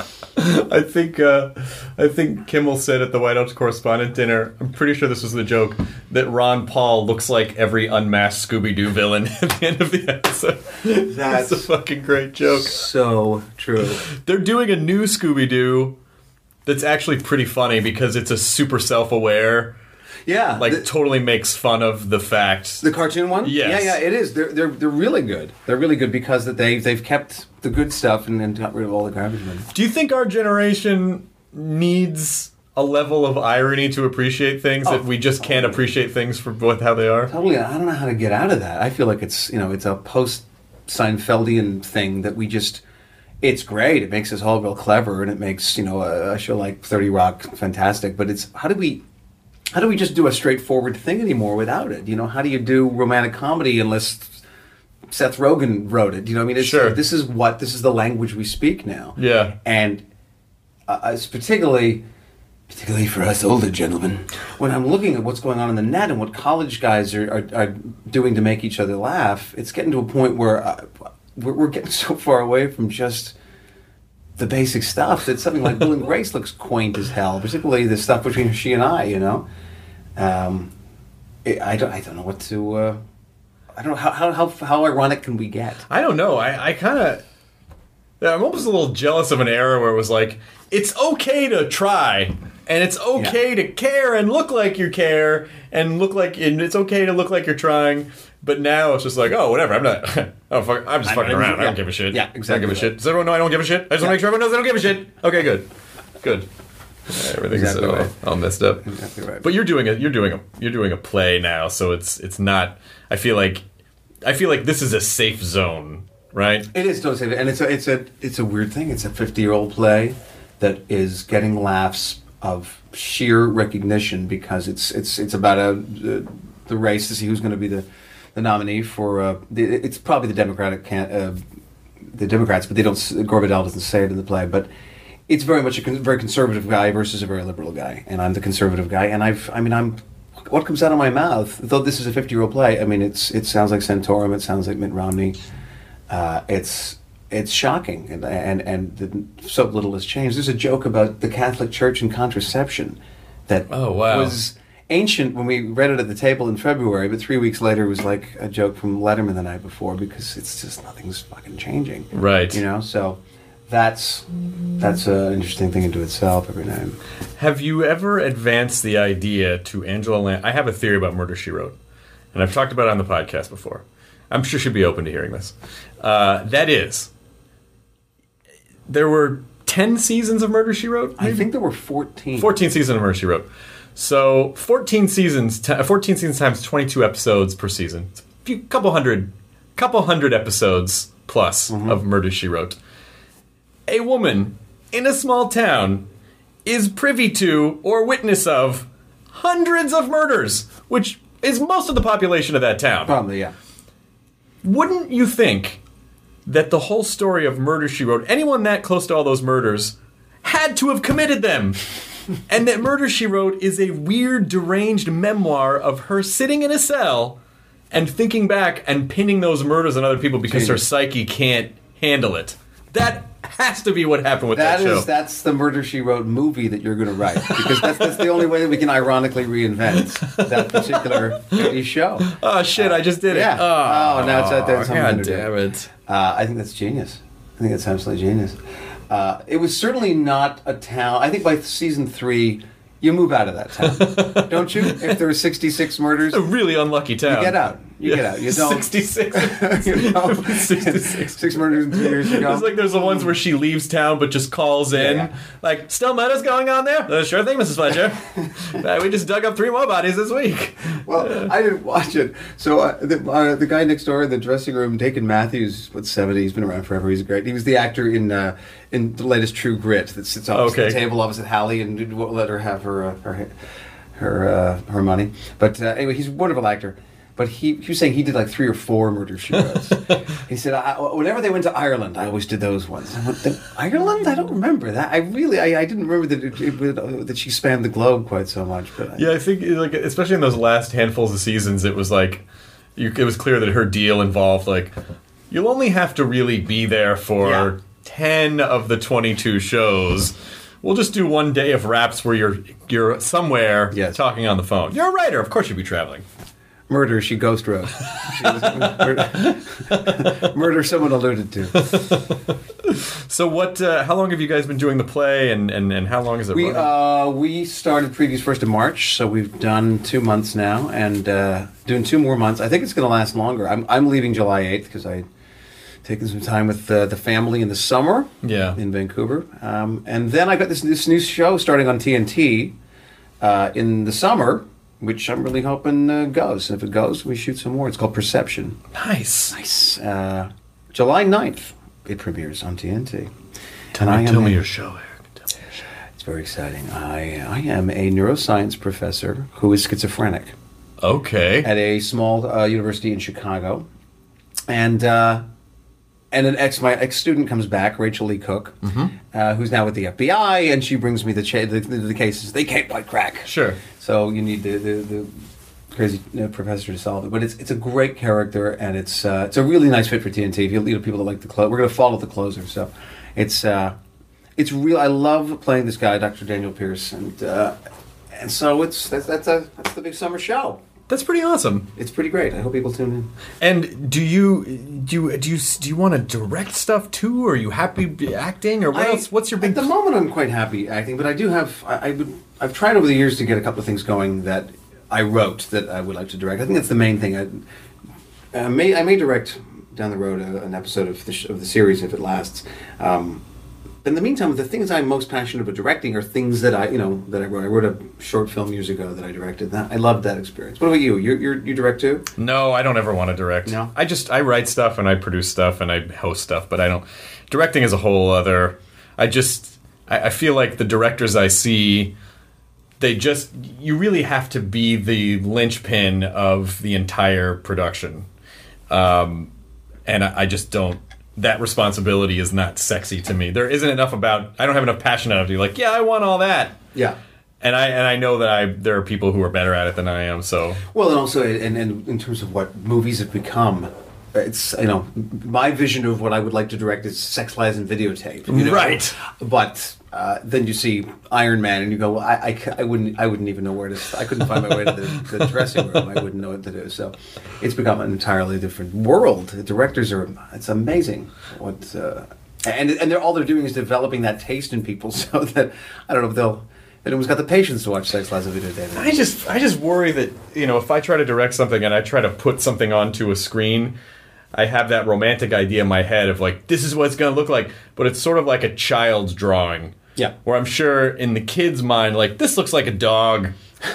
I think uh, I think Kimmel said at the White House Correspondent Dinner. I'm pretty sure this was the joke that Ron Paul looks like every unmasked Scooby Doo villain at the end of the episode. That's a fucking great joke. So true. They're doing a new Scooby Doo that's actually pretty funny because it's a super self-aware. Yeah, Like, the, totally makes fun of the fact. the cartoon one. Yes. Yeah, yeah, it is. They're they're they're really good. They're really good because that they they've kept the good stuff and then got rid of all the garbage. Do you think our generation needs a level of irony to appreciate things Oh, that we just can't appreciate things for what how they are? Totally. I don't know how to get out of that. I feel like it's you know it's a post Seinfeldian thing that we just. It's great. It makes us all real clever, and it makes you know a, a show like thirty Rock fantastic. But it's how do we. How do we just do a straightforward thing anymore without it? You know, how do you do romantic comedy unless Seth Rogen wrote it? You know, what I mean, it's, Sure. this is what this is the language we speak now. Yeah. and uh, it's particularly, particularly for us older gentlemen, when I'm looking at what's going on in the net and what college guys are are, are doing to make each other laugh, it's getting to a point where uh, we're, we're getting so far away from just. The basic stuff that something like Will and Grace looks quaint as hell, particularly the stuff between she and I. You know, um, it, I don't. I don't know what to. Uh, I don't know how how how how ironic can we get? I don't know. I, I kind of. I'm almost a little jealous of an era where it was like, it's okay to try, and it's okay Yeah. to care and look like you care, and look like, and it's okay to look like you're trying. But now it's just like, oh, whatever. I'm not. Oh, fuck, I'm just I'm fucking not even- around. I yeah. don't give a shit. Yeah, I don't exactly give a right. shit. Does everyone know I don't give a shit? I just want to Yeah. make sure everyone knows I don't give a shit. Okay, good, good. Yeah, everything's Exactly all, right. all messed up. Exactly right. But you're doing a you're doing a you're doing a play now, so it's it's not. I feel like I feel like this is a safe zone, right? It is totally safe, and it's a it's a it's a weird thing. It's a fifty year old play that is getting laughs of sheer recognition because it's it's it's about a the, the race to see who's going to be the. The nominee for uh, the, it's probably the Democratic can, uh, the Democrats, but they don't. Gorbadell doesn't say it in the play, but it's very much a con- very conservative guy versus a very liberal guy, and I'm the conservative guy, and I've I mean I'm what comes out of my mouth. Though this is a fifty year old play, I mean it's it sounds like Santorum, it sounds like Mitt Romney. Uh, it's it's shocking, and and and the, so little has changed. There's a joke about the Catholic Church and contraception that Oh, wow. was. Ancient when we read it at the table in February, but three weeks later it was like a joke from Letterman the night before because it's just nothing's fucking changing. Right. You know, so that's that's an interesting thing into itself every night. Have you ever advanced the idea to Angela Lan- I have a theory about Murder, She Wrote, and I've talked about it on the podcast before. I'm sure she'd be open to hearing this. Uh, that is, there were ten seasons of Murder, She Wrote? I think there were fourteen. fourteen seasons of Murder, She Wrote. So fourteen seasons, t- fourteen seasons times twenty-two episodes per season. It's a few, couple hundred, couple hundred episodes plus of Murder, She Wrote. A woman in a small town is privy to or witness of hundreds of murders, which is most of the population of that town. Probably, yeah. Wouldn't you think that the whole story of Murder, She Wrote, anyone that close to all those murders had to have committed them? And that Murder, She Wrote is a weird, deranged memoir of her sitting in a cell and thinking back and pinning those murders on other people because her Genius. psyche can't handle it. That has to be what happened with That that, show. is that's the Murder She Wrote movie that you're going to write, because that's that's the only way that we can ironically reinvent that particular T V show. Oh shit! I just did it. Yeah. Oh, Oh, now it's out there. Something God to do. damn it! Uh, I think that's genius. I think that's absolutely genius. Uh, it was certainly not a town. I think by season three, you move out of that town, don't you? If there are sixty-six murders, A really unlucky town. you get out. You get out. You don't. Sixty-six. You know, sixty-six. Six murders in two years ago. It's like there's the ones where she leaves town but just calls in. Yeah. Like, still murders going on there? Uh, sure thing, Missus Fletcher. Uh, we just dug up three more bodies this week. Well, I didn't watch it. So uh, the, uh, the guy next door in the dressing room, Dakin Matthews, what's seventy? He's been around forever. He's great. He was the actor in uh, in the latest True Grit that sits opposite Okay. the table opposite Hallie and won't let her have her uh, her her uh, her money. But uh, anyway, he's a wonderful actor. But he, he was saying he did like three or four Murder She Wrote. He said, I, whenever they went to Ireland, I always did those ones. I went, "The- Ireland? I don't remember that. I really, I, I didn't remember that it, it, would- uh, that she spanned the globe quite so much. But I, Yeah, I think, like, especially in those last handfuls of seasons, it was like, you, it was clear that her deal involved, like, you'll only have to really be there for Yeah. ten of the twenty-two shows. We'll just do one day of raps where you're you're somewhere Yes. talking on the phone. You're a writer, of course you'd be traveling. Murder, she ghost wrote. She was, murder, murder someone alluded to. So what? Uh, how long have you guys been doing the play, and, and, and how long is it We running? uh, we started previews first of March, so we've done two months now, and uh, doing two more months. I think it's going to last longer. I'm I'm leaving July eighth because I taken some time with uh, the family in the summer. Yeah. in Vancouver, um, and then I got this this new show starting on T N T uh, in the summer, which I'm really hoping uh, goes. And if it goes, we shoot some more. It's called Perception. Nice. Nice. Uh, July ninth, it premieres on T N T. Tell, And I me, am tell me a- your show, Eric. Tell me your show. It's very exciting. I I am a neuroscience professor who is schizophrenic Okay. at a small uh, university in Chicago, and uh, and an ex my ex student comes back, Rachel Lee Cook, uh, who's now with the F B I, and she brings me the cha- the, the, the cases. They can't quite crack. Sure. So you need the the, the crazy uh, professor to solve it. But it's it's a great character, and it's uh, it's a really nice fit for T N T. If you, you know people that like the close, we're going to follow the closer. So it's uh, it's real. I love playing this guy, Doctor Daniel Pierce, and uh, and so it's that's that's a that's the big summer show. That's pretty awesome. It's pretty great. I hope people tune in. And do you do you do you do you want to direct stuff too? Or are you happy b- acting? Or what I- else? What's your big? At the moment, I'm quite happy acting, but I do have. I, I would. I've tried over the years to get a couple of things going that I wrote that I would like to direct. I think that's the main thing. I, I may. I may direct down the road a, an episode of the sh- of the series if it lasts. Um, but in the meantime, the things I'm most passionate about directing are things that I, you know, that I wrote. I wrote a short film years ago that I directed. That I loved that experience. What about you? You you you direct too? No, I don't ever want to direct. No? I just I write stuff and I produce stuff and I host stuff, but I don't. Directing is a whole other. I just I, I feel like the directors I see, they just you really have to be the linchpin of the entire production, um, and I, I just don't. That responsibility is not sexy to me. There isn't enough about. I don't have enough passion out of it. Like, yeah, I want all that. Yeah. And I and I know that I there are people who are better at it than I am. So Well, and also, and, and in terms of what movies have become, it's, you know, my vision of what I would like to direct is Sex, Lies, and Videotape. You know? Right. But uh, then you see Iron Man, and you go, well, I, I, ca- I wouldn't, I wouldn't even know where to. I couldn't find my way to the, the dressing room. I wouldn't know what to do. So it's become an entirely different world. The directors are. It's amazing what. Uh, and and they're all they're doing is developing that taste in people, so that I don't know if they'll. Anyone's got the patience to watch Sex, Lies, and Videotape. I just I just worry that, you know, if I try to direct something and I try to put something onto a screen, I have that romantic idea in my head of like, this is what it's going to look like, but it's sort of like a child's drawing. Yeah. Where I'm sure in the kid's mind, like, this looks like a dog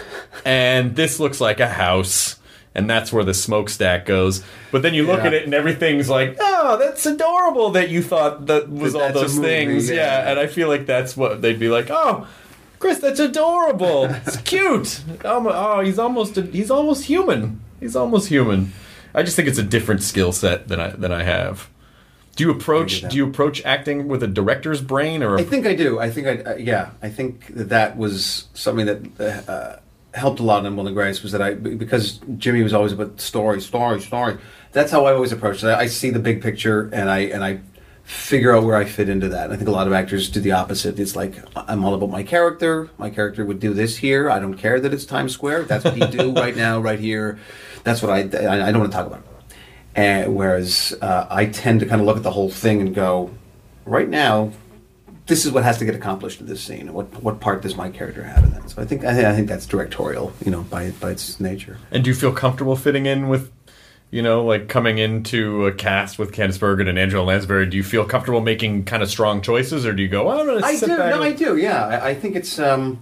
and this looks like a house, and that's where the smokestack goes. But then you look Yeah. at it and everything's like, oh, that's adorable that you thought that was That all that's a those movie, things. yeah. Yeah, and I feel like that's what they'd be like, oh, Chris, that's adorable. It's cute. Um, oh, he's almost he's almost human. He's almost human. I just think it's a different skill set than I than I have. Do you approach that. do you approach acting with a director's brain or? A, I think I do. I think I uh, yeah. I think that that was something that uh, helped a lot in Will and Grace was that I, because Jimmy was always about story, story, story. That's how I always approach it. I, I see the big picture and I and I figure out where I fit into that. I think a lot of actors do the opposite. It's like, I'm all about my character. My character would do this here. I don't care that it's Times Square. That's what he'd do right now, right here. That's what I, I, I don't want to talk about. And whereas uh, I tend to kind of look at the whole thing and go, right now, this is what has to get accomplished in this scene. What what part does my character have in that? So I think I, think- I think that's directorial, you know, by by its nature. And do you feel comfortable fitting in with, you know, like coming into a cast with Candice Bergen and Angela Lansbury? Do you feel comfortable making kind of strong choices, or do you go, oh, I'm going to I sit do. back? No, and- I do. Yeah, I, I think it's. Um,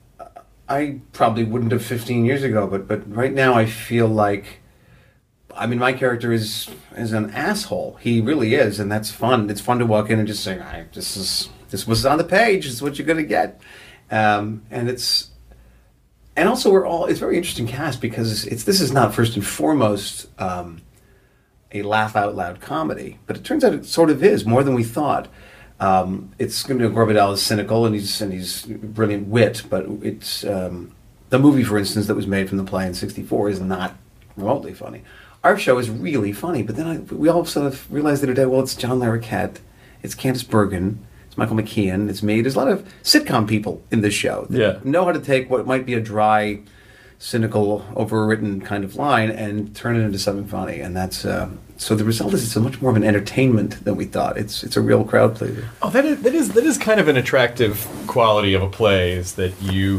I probably wouldn't have fifteen years ago, but but right now I feel like. I mean, my character is is an asshole. He really is, and that's fun. It's fun to walk in and just say, "I this is this was on the page. This is what you're going to get," um, and it's. And also, we're all. It's a very interesting cast because it's. This is not first and foremost um, a laugh out loud comedy, but it turns out it sort of is more than we thought. Um, it's going to Gorvidal is cynical and he's and he's brilliant wit, but it's um, the movie, for instance, that was made from the play in sixty-four is not remotely funny. Our show is really funny, but then I, we all sort of realized the other day, well, it's John Larroquette, it's Candice Bergen, it's Michael McKean, it's me. There's a lot of sitcom people in this show that Yeah. know how to take what might be a dry, cynical, overwritten kind of line and turn it into something funny. And that's uh, so the result is it's a much more of an entertainment than we thought. It's it's a real crowd pleaser. Oh, that is that is that is kind of an attractive quality of a play, is that you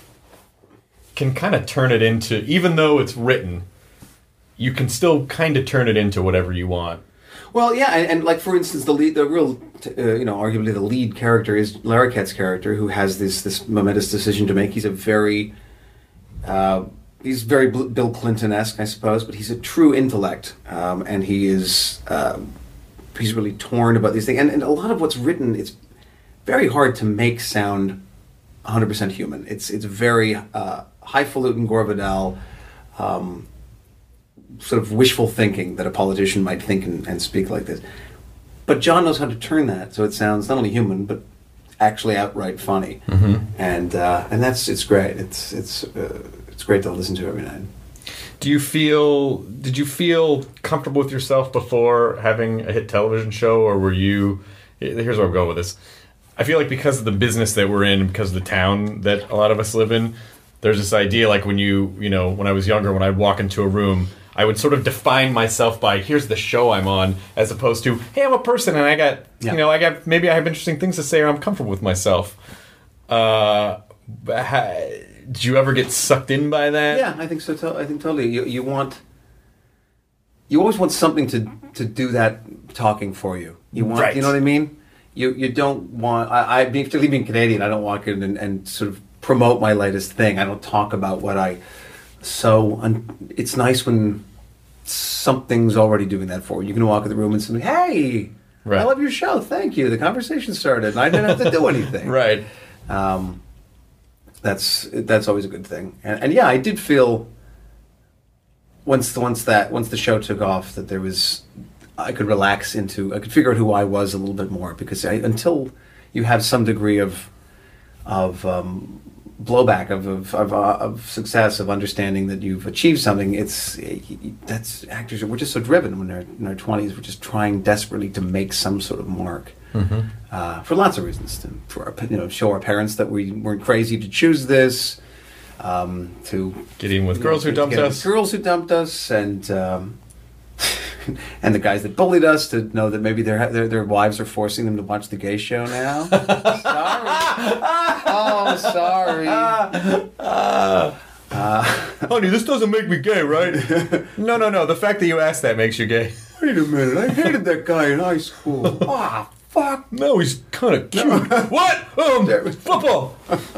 can kind of turn it into, even though it's written, you can still kind of turn it into whatever you want. Well, yeah, and, and like for instance, the lead, the real, uh, you know, arguably the lead character is Larroquette's character, who has this this momentous decision to make. He's a very, uh, he's very Bl- Bill Clinton-esque, I suppose, but he's a true intellect, um, and he is, um, he's really torn about these things. And, and a lot of what's written, it's very hard to make sound one hundred percent human. It's it's very uh, highfalutin Gorvidal. Um, sort of wishful thinking that a politician might think and, and speak like this. But John knows how to turn that so it sounds not only human, but actually outright funny. Mm-hmm. And uh, and that's, it's great. It's it's uh, it's great to listen to every night. Do you feel, did you feel comfortable with yourself before having a hit television show, or were you, here's where I'm going with this. I feel like because of the business that we're in, because of the town that a lot of us live in, there's this idea, like when you, you know, when I was younger, when I'd walk into a room, I would sort of define myself by, here's the show I'm on, as opposed to, hey, I'm a person and I got, Yeah. you know, I got, maybe I have interesting things to say, or I'm comfortable with myself. Uh, ha, did you ever get sucked in by that? Yeah, I think so. To- I think totally. You you want, you always want something to to do that talking for you. You want, Right. you know what I mean? You you don't want. I, I being particularly being Canadian, I don't walk in and, and sort of promote my latest thing. I don't talk about what I. So un, it's nice when something's already doing that for you. You can walk in the room and say, "Hey, Right. I love your show. Thank you." The conversation started, and I didn't have to do anything. Right. Um, that's that's always a good thing. And, and yeah, I did feel once once that once the show took off that there was I could relax into I could figure out who I was a little bit more, because I, until you have some degree of of um, blowback of of, of, uh, of success, of understanding that you've achieved something, it's that's actors we're just so driven when they're in our twenties. We're just trying desperately to make some sort of mark. Mm-hmm. Uh, for lots of reasons, to for our, you know, show our parents that we weren't crazy to choose this, um, to Get even with girls who to dumped get us. girls who dumped us, and um, and the guys that bullied us, to know that maybe their their their wives are forcing them to watch the gay show now. Sorry, oh sorry. Uh, Honey, this doesn't make me gay, right? no, no, no. The fact that you asked that makes you gay. Wait a minute, I hated that guy in high school. Ah, fuck. No, he's kind of cute. What? Um, football.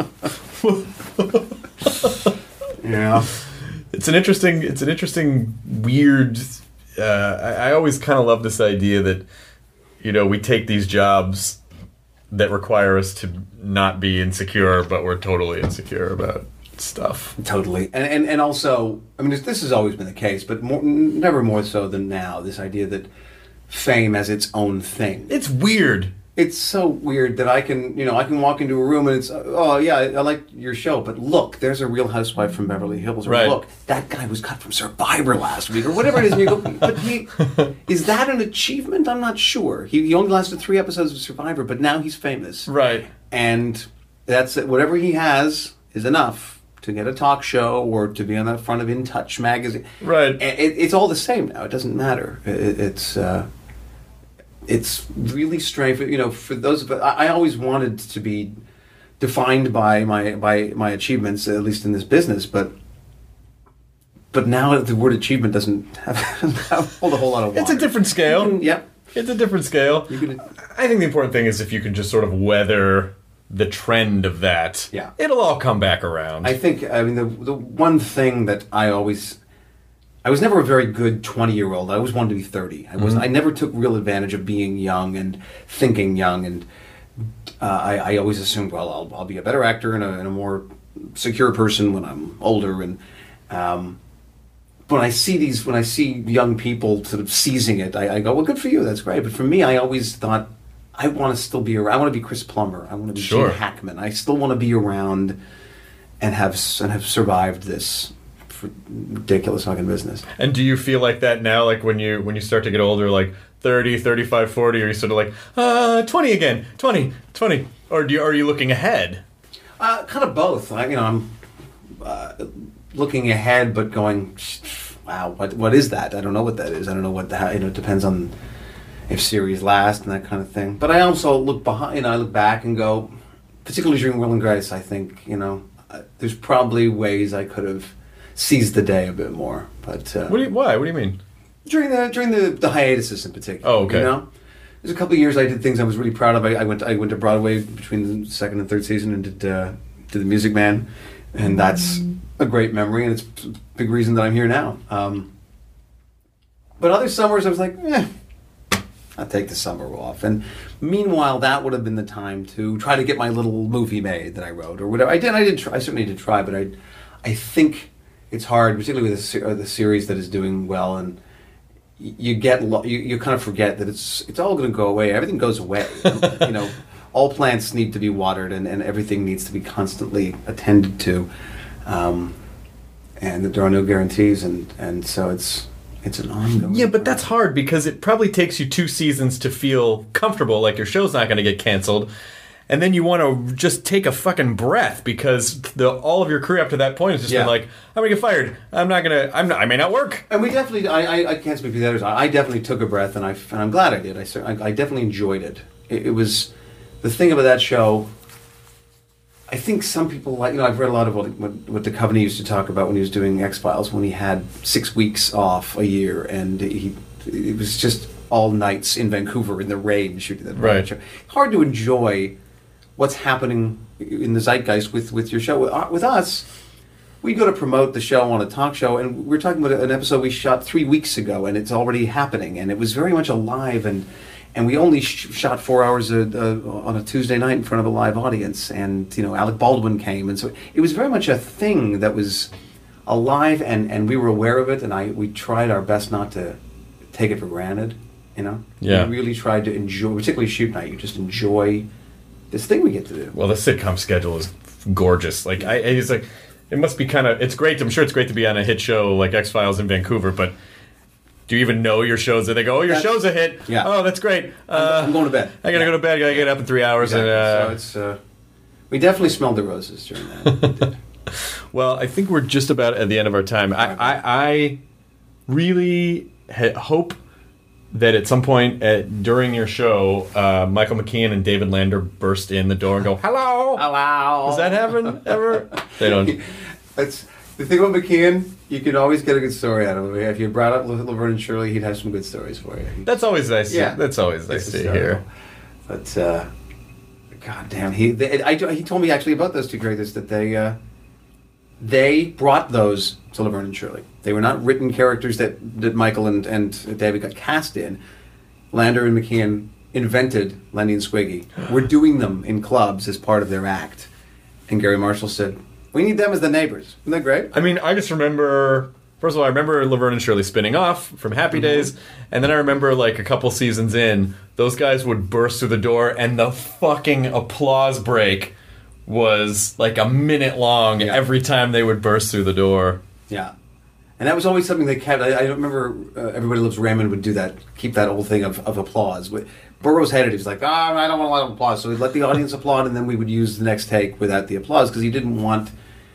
Yeah. It's an interesting. It's an interesting, weird. Uh, I, I always kind of love this idea that, you know, we take these jobs that require us to not be insecure, but we're totally insecure about stuff. Totally, and and and also, I mean, this, this has always been the case, but more, never more so than now. This idea that fame as its own thing. It's weird. it's so weird that I can, you know, I can walk into a room and it's, oh yeah, I, I like your show, but look, there's a Real Housewife from Beverly Hills. Or Right. look, that guy was cut from Survivor last week, or whatever it is. And you go, but he, is that an achievement? I'm not sure. He, he only lasted three episodes of Survivor, but now he's famous. Right. And that's it. Whatever he has is enough to get a talk show or to be on the front of In Touch magazine. Right. And it, it's all the same now. It doesn't matter. It, it's uh, it's really strange. You know, for those of I, I always wanted to be defined by my by my achievements, at least in this business. But but now the word achievement doesn't have, have hold a whole lot of water. It's a different scale. You can- yep. It's a different scale. You can- I think the important thing is if you can just sort of weather the trend of that, Yeah. it'll all come back around. I think, I mean, the the one thing that I always, I was never a very good twenty-year-old. I always wanted to be thirty. I was, I never took real advantage of being young and thinking young, and uh, I, I always assumed, well, I'll, I'll be a better actor and a, and a more secure person when I'm older. And um, when I see these, when I see young people sort of seizing it, I, I go, well, good for you. That's great. But for me, I always thought, I want to still be around. I want to be Chris Plummer. I want to be Sure. Gene Hackman. I still want to be around and have s- and have survived this ridiculous fucking business. And do you feel like that now, like when you when you start to get older, like thirty, thirty-five, forty, or you sort of like, uh, twenty again, twenty, twenty? Or do you, are you looking ahead? Uh, kind of both. I, you know, I'm uh, looking ahead, but going, wow, what what is that? I don't know what that is. I don't know what that. You know, it depends on if series last and that kind of thing. But I also look behind. You know, I look back and go, particularly during Will and Grace. I think you know, uh, there's probably ways I could have seized the day a bit more. But uh, What do you, why? What do you mean? during the during the, the hiatuses in particular. Oh, okay. You know, there's a couple of years I did things I was really proud of. I, I went I went to Broadway between the second and third season and did uh, did the Music Man, and that's a great memory, and it's a big reason that I'm here now. Um, but other summers I was like, eh, I'll take the summer off. And meanwhile, that would have been the time to try to get my little movie made that I wrote or whatever. I did. I did. Try, I certainly did try, but I, I think it's hard, particularly with the, se- uh, the series that is doing well, and y- you get lo- you, you kind of forget that it's it's all going to go away. Everything goes away. You know, all plants need to be watered, and, and everything needs to be constantly attended to, um, and that there are no guarantees, and, and so it's it's an ongoing. Yeah, but that's hard because it probably takes you two seasons to feel comfortable, like your show's not going to get canceled. And then you want to just take a fucking breath because the all of your career up to that point has just Yeah. been like, I'm gonna get fired. I'm not gonna. I'm. Not, I may not work. And we definitely, I, I, I can't speak for the others. I, I definitely took a breath, and I, and I'm glad I did. I, cer- I, I definitely enjoyed it. it. It was the thing about that show. I think some people like, you know, I've read a lot of what, what, what Duchovny used to talk about when he was doing X Files, when he had six weeks off a year, and he, it was just all nights in Vancouver in the rain shooting that Right. show. Hard to enjoy what's happening in the zeitgeist with, with your show. With, uh, with us, we go to promote the show on a talk show, and we're talking about an episode we shot three weeks ago, and it's already happening, and it was very much alive, and and we only sh- shot four hours a, a, on a Tuesday night in front of a live audience, and you know Alec Baldwin came, and so it was very much a thing that was alive, and, and we were aware of it, and I we tried our best not to take it for granted, you know. Yeah. We really tried to enjoy, particularly shoot night. You just enjoy this thing we get to do. Well, the sitcom schedule is gorgeous. Like I, it's like it must be kind of. It's great. I'm sure it's great to be on a hit show like X Files in Vancouver, but. Do you even know your shows? Are they go, oh, your That's- show's a hit. Yeah. Oh, that's great. Uh, I'm going to bed. I gotta go to bed. I gotta get up in three hours. Exactly. And, uh, so it's uh, we definitely smelled the roses during that. We did. well, I think we're just about at the end of our time. I, I, I really ha- hope that at some point at, during your show, uh, Michael McKean and David Lander burst in the door and go, "Hello, Hello. Does that happen ever? They don't. That's the thing about McKean. You can always get a good story out of him. If you brought up Laverne and Shirley, he'd have some good stories for you. That's always nice. Yeah. That's always nice It's to hysterical. hear. But uh, God damn, he they, I, he told me actually about those two characters that they uh, they brought those to Laverne and Shirley. They were not written characters that, that Michael and, and David got cast in. Lander and McKean invented Lenny and Squiggy. We're doing them in clubs as part of their act. And Gary Marshall said, "We need them as the neighbors." Isn't that great? I mean, I just remember First of all, I remember Laverne and Shirley spinning off from Happy mm-hmm. Days, and then I remember, like, a couple seasons in, those guys would burst through the door, and the fucking applause break was, like, a minute long yeah. every time they would burst through the door. Yeah. And that was always something they kept. I, I remember uh, Everybody Loves Raymond would do that, keep that old thing of, of applause. Burroughs hated it. He was like, oh, I don't want a lot of applause. So he'd let the audience applaud, and then we would use the next take without the applause, because he didn't want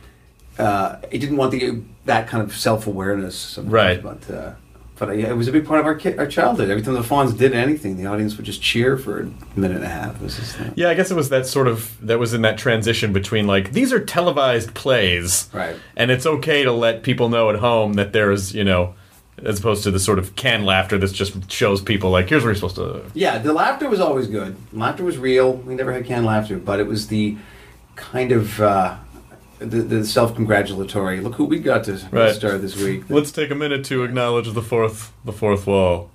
uh, he didn't want the that kind of self-awareness. Right. But, uh, but uh, yeah, it was a big part of our ki- our childhood. Every time the Fonz did anything, the audience would just cheer for a minute and a half. It was just, uh, yeah, I guess it was that sort of, that was in that transition between, like, these are televised plays. Right. And it's okay to let people know at home that there's, you know, as opposed to the sort of canned laughter that just shows people, like, here's where you're supposed to... Yeah, the laughter was always good. Laughter was real. We never had canned laughter, but it was the kind of... Uh, The, the self-congratulatory. Look who we got to right. start this week. Let's take a minute to acknowledge the fourth, the fourth wall.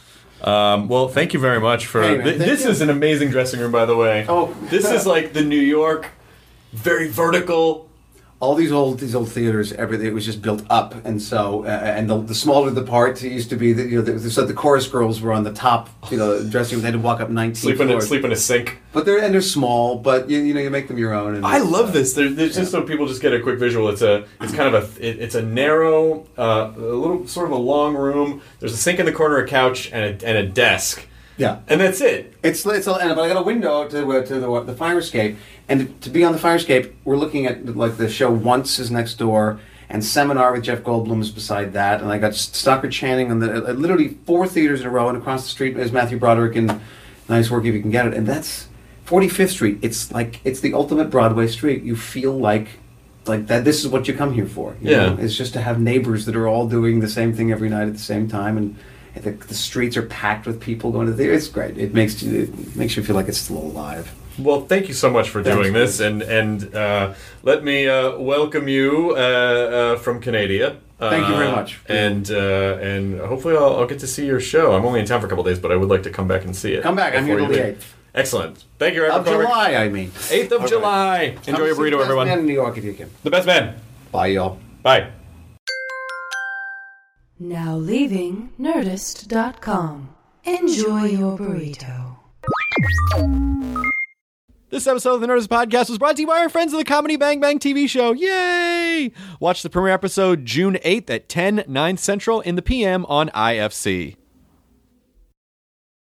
Um, well, thank you very much for. Hey, man, th- this you. is an amazing dressing room, by the way. Oh, this is like the New York, very vertical. All these old these old theaters, everything it was just built up, and so uh, and the, the smaller the part it used to be, the, you know, the, so the chorus girls were on the top, you know, dressing room. They had to walk up nineteen sleep in a, floors. sleep in a sink. But they're and they're small, but you, you know you make them your own. And I love uh, this. There, there's just yeah. so people just get a quick visual. It's a it's kind of a it, it's a narrow, uh, a little sort of a long room. There's a sink in the corner, a couch, and a, and a desk. Yeah, and that's it. It's it's a, but I got a window to uh, to the the fire escape, and to be on the fire escape, we're looking at like the show Once is next door, and Seminar with Jeff Goldblum is beside that, and I got Stockard Channing on the uh, literally four theaters in a row, and across the street is Matthew Broderick in Nice Work If You Can Get It, and that's forty-fifth Street. It's like it's the ultimate Broadway street. You feel like like that. This is what you come here for. You yeah, know? It's just to have neighbors that are all doing the same thing every night at the same time, and. The, the streets are packed with people going to the theater. It's great. It makes you it makes you feel like it's still alive. Well, thank you so much for Thanks, doing this, and and uh, let me uh, welcome you uh, uh, from Canada. Uh, Thank you very much. And uh, and hopefully I'll, I'll get to see your show. I'm only in town for a couple days, but I would like to come back and see it. Come back. I'm here till the eighth. Excellent. Thank you, Of July, I mean. eighth of July. Right. Enjoy your burrito, everyone. The best man in New York if you can. The best man. Bye, y'all. Bye. Now leaving Nerdist dot com. Enjoy your burrito. This episode of the Nerdist Podcast was brought to you by our friends of the Comedy Bang Bang T V show. Yay! Watch the premiere episode June eighth at ten, nine Central in the P M on I F C.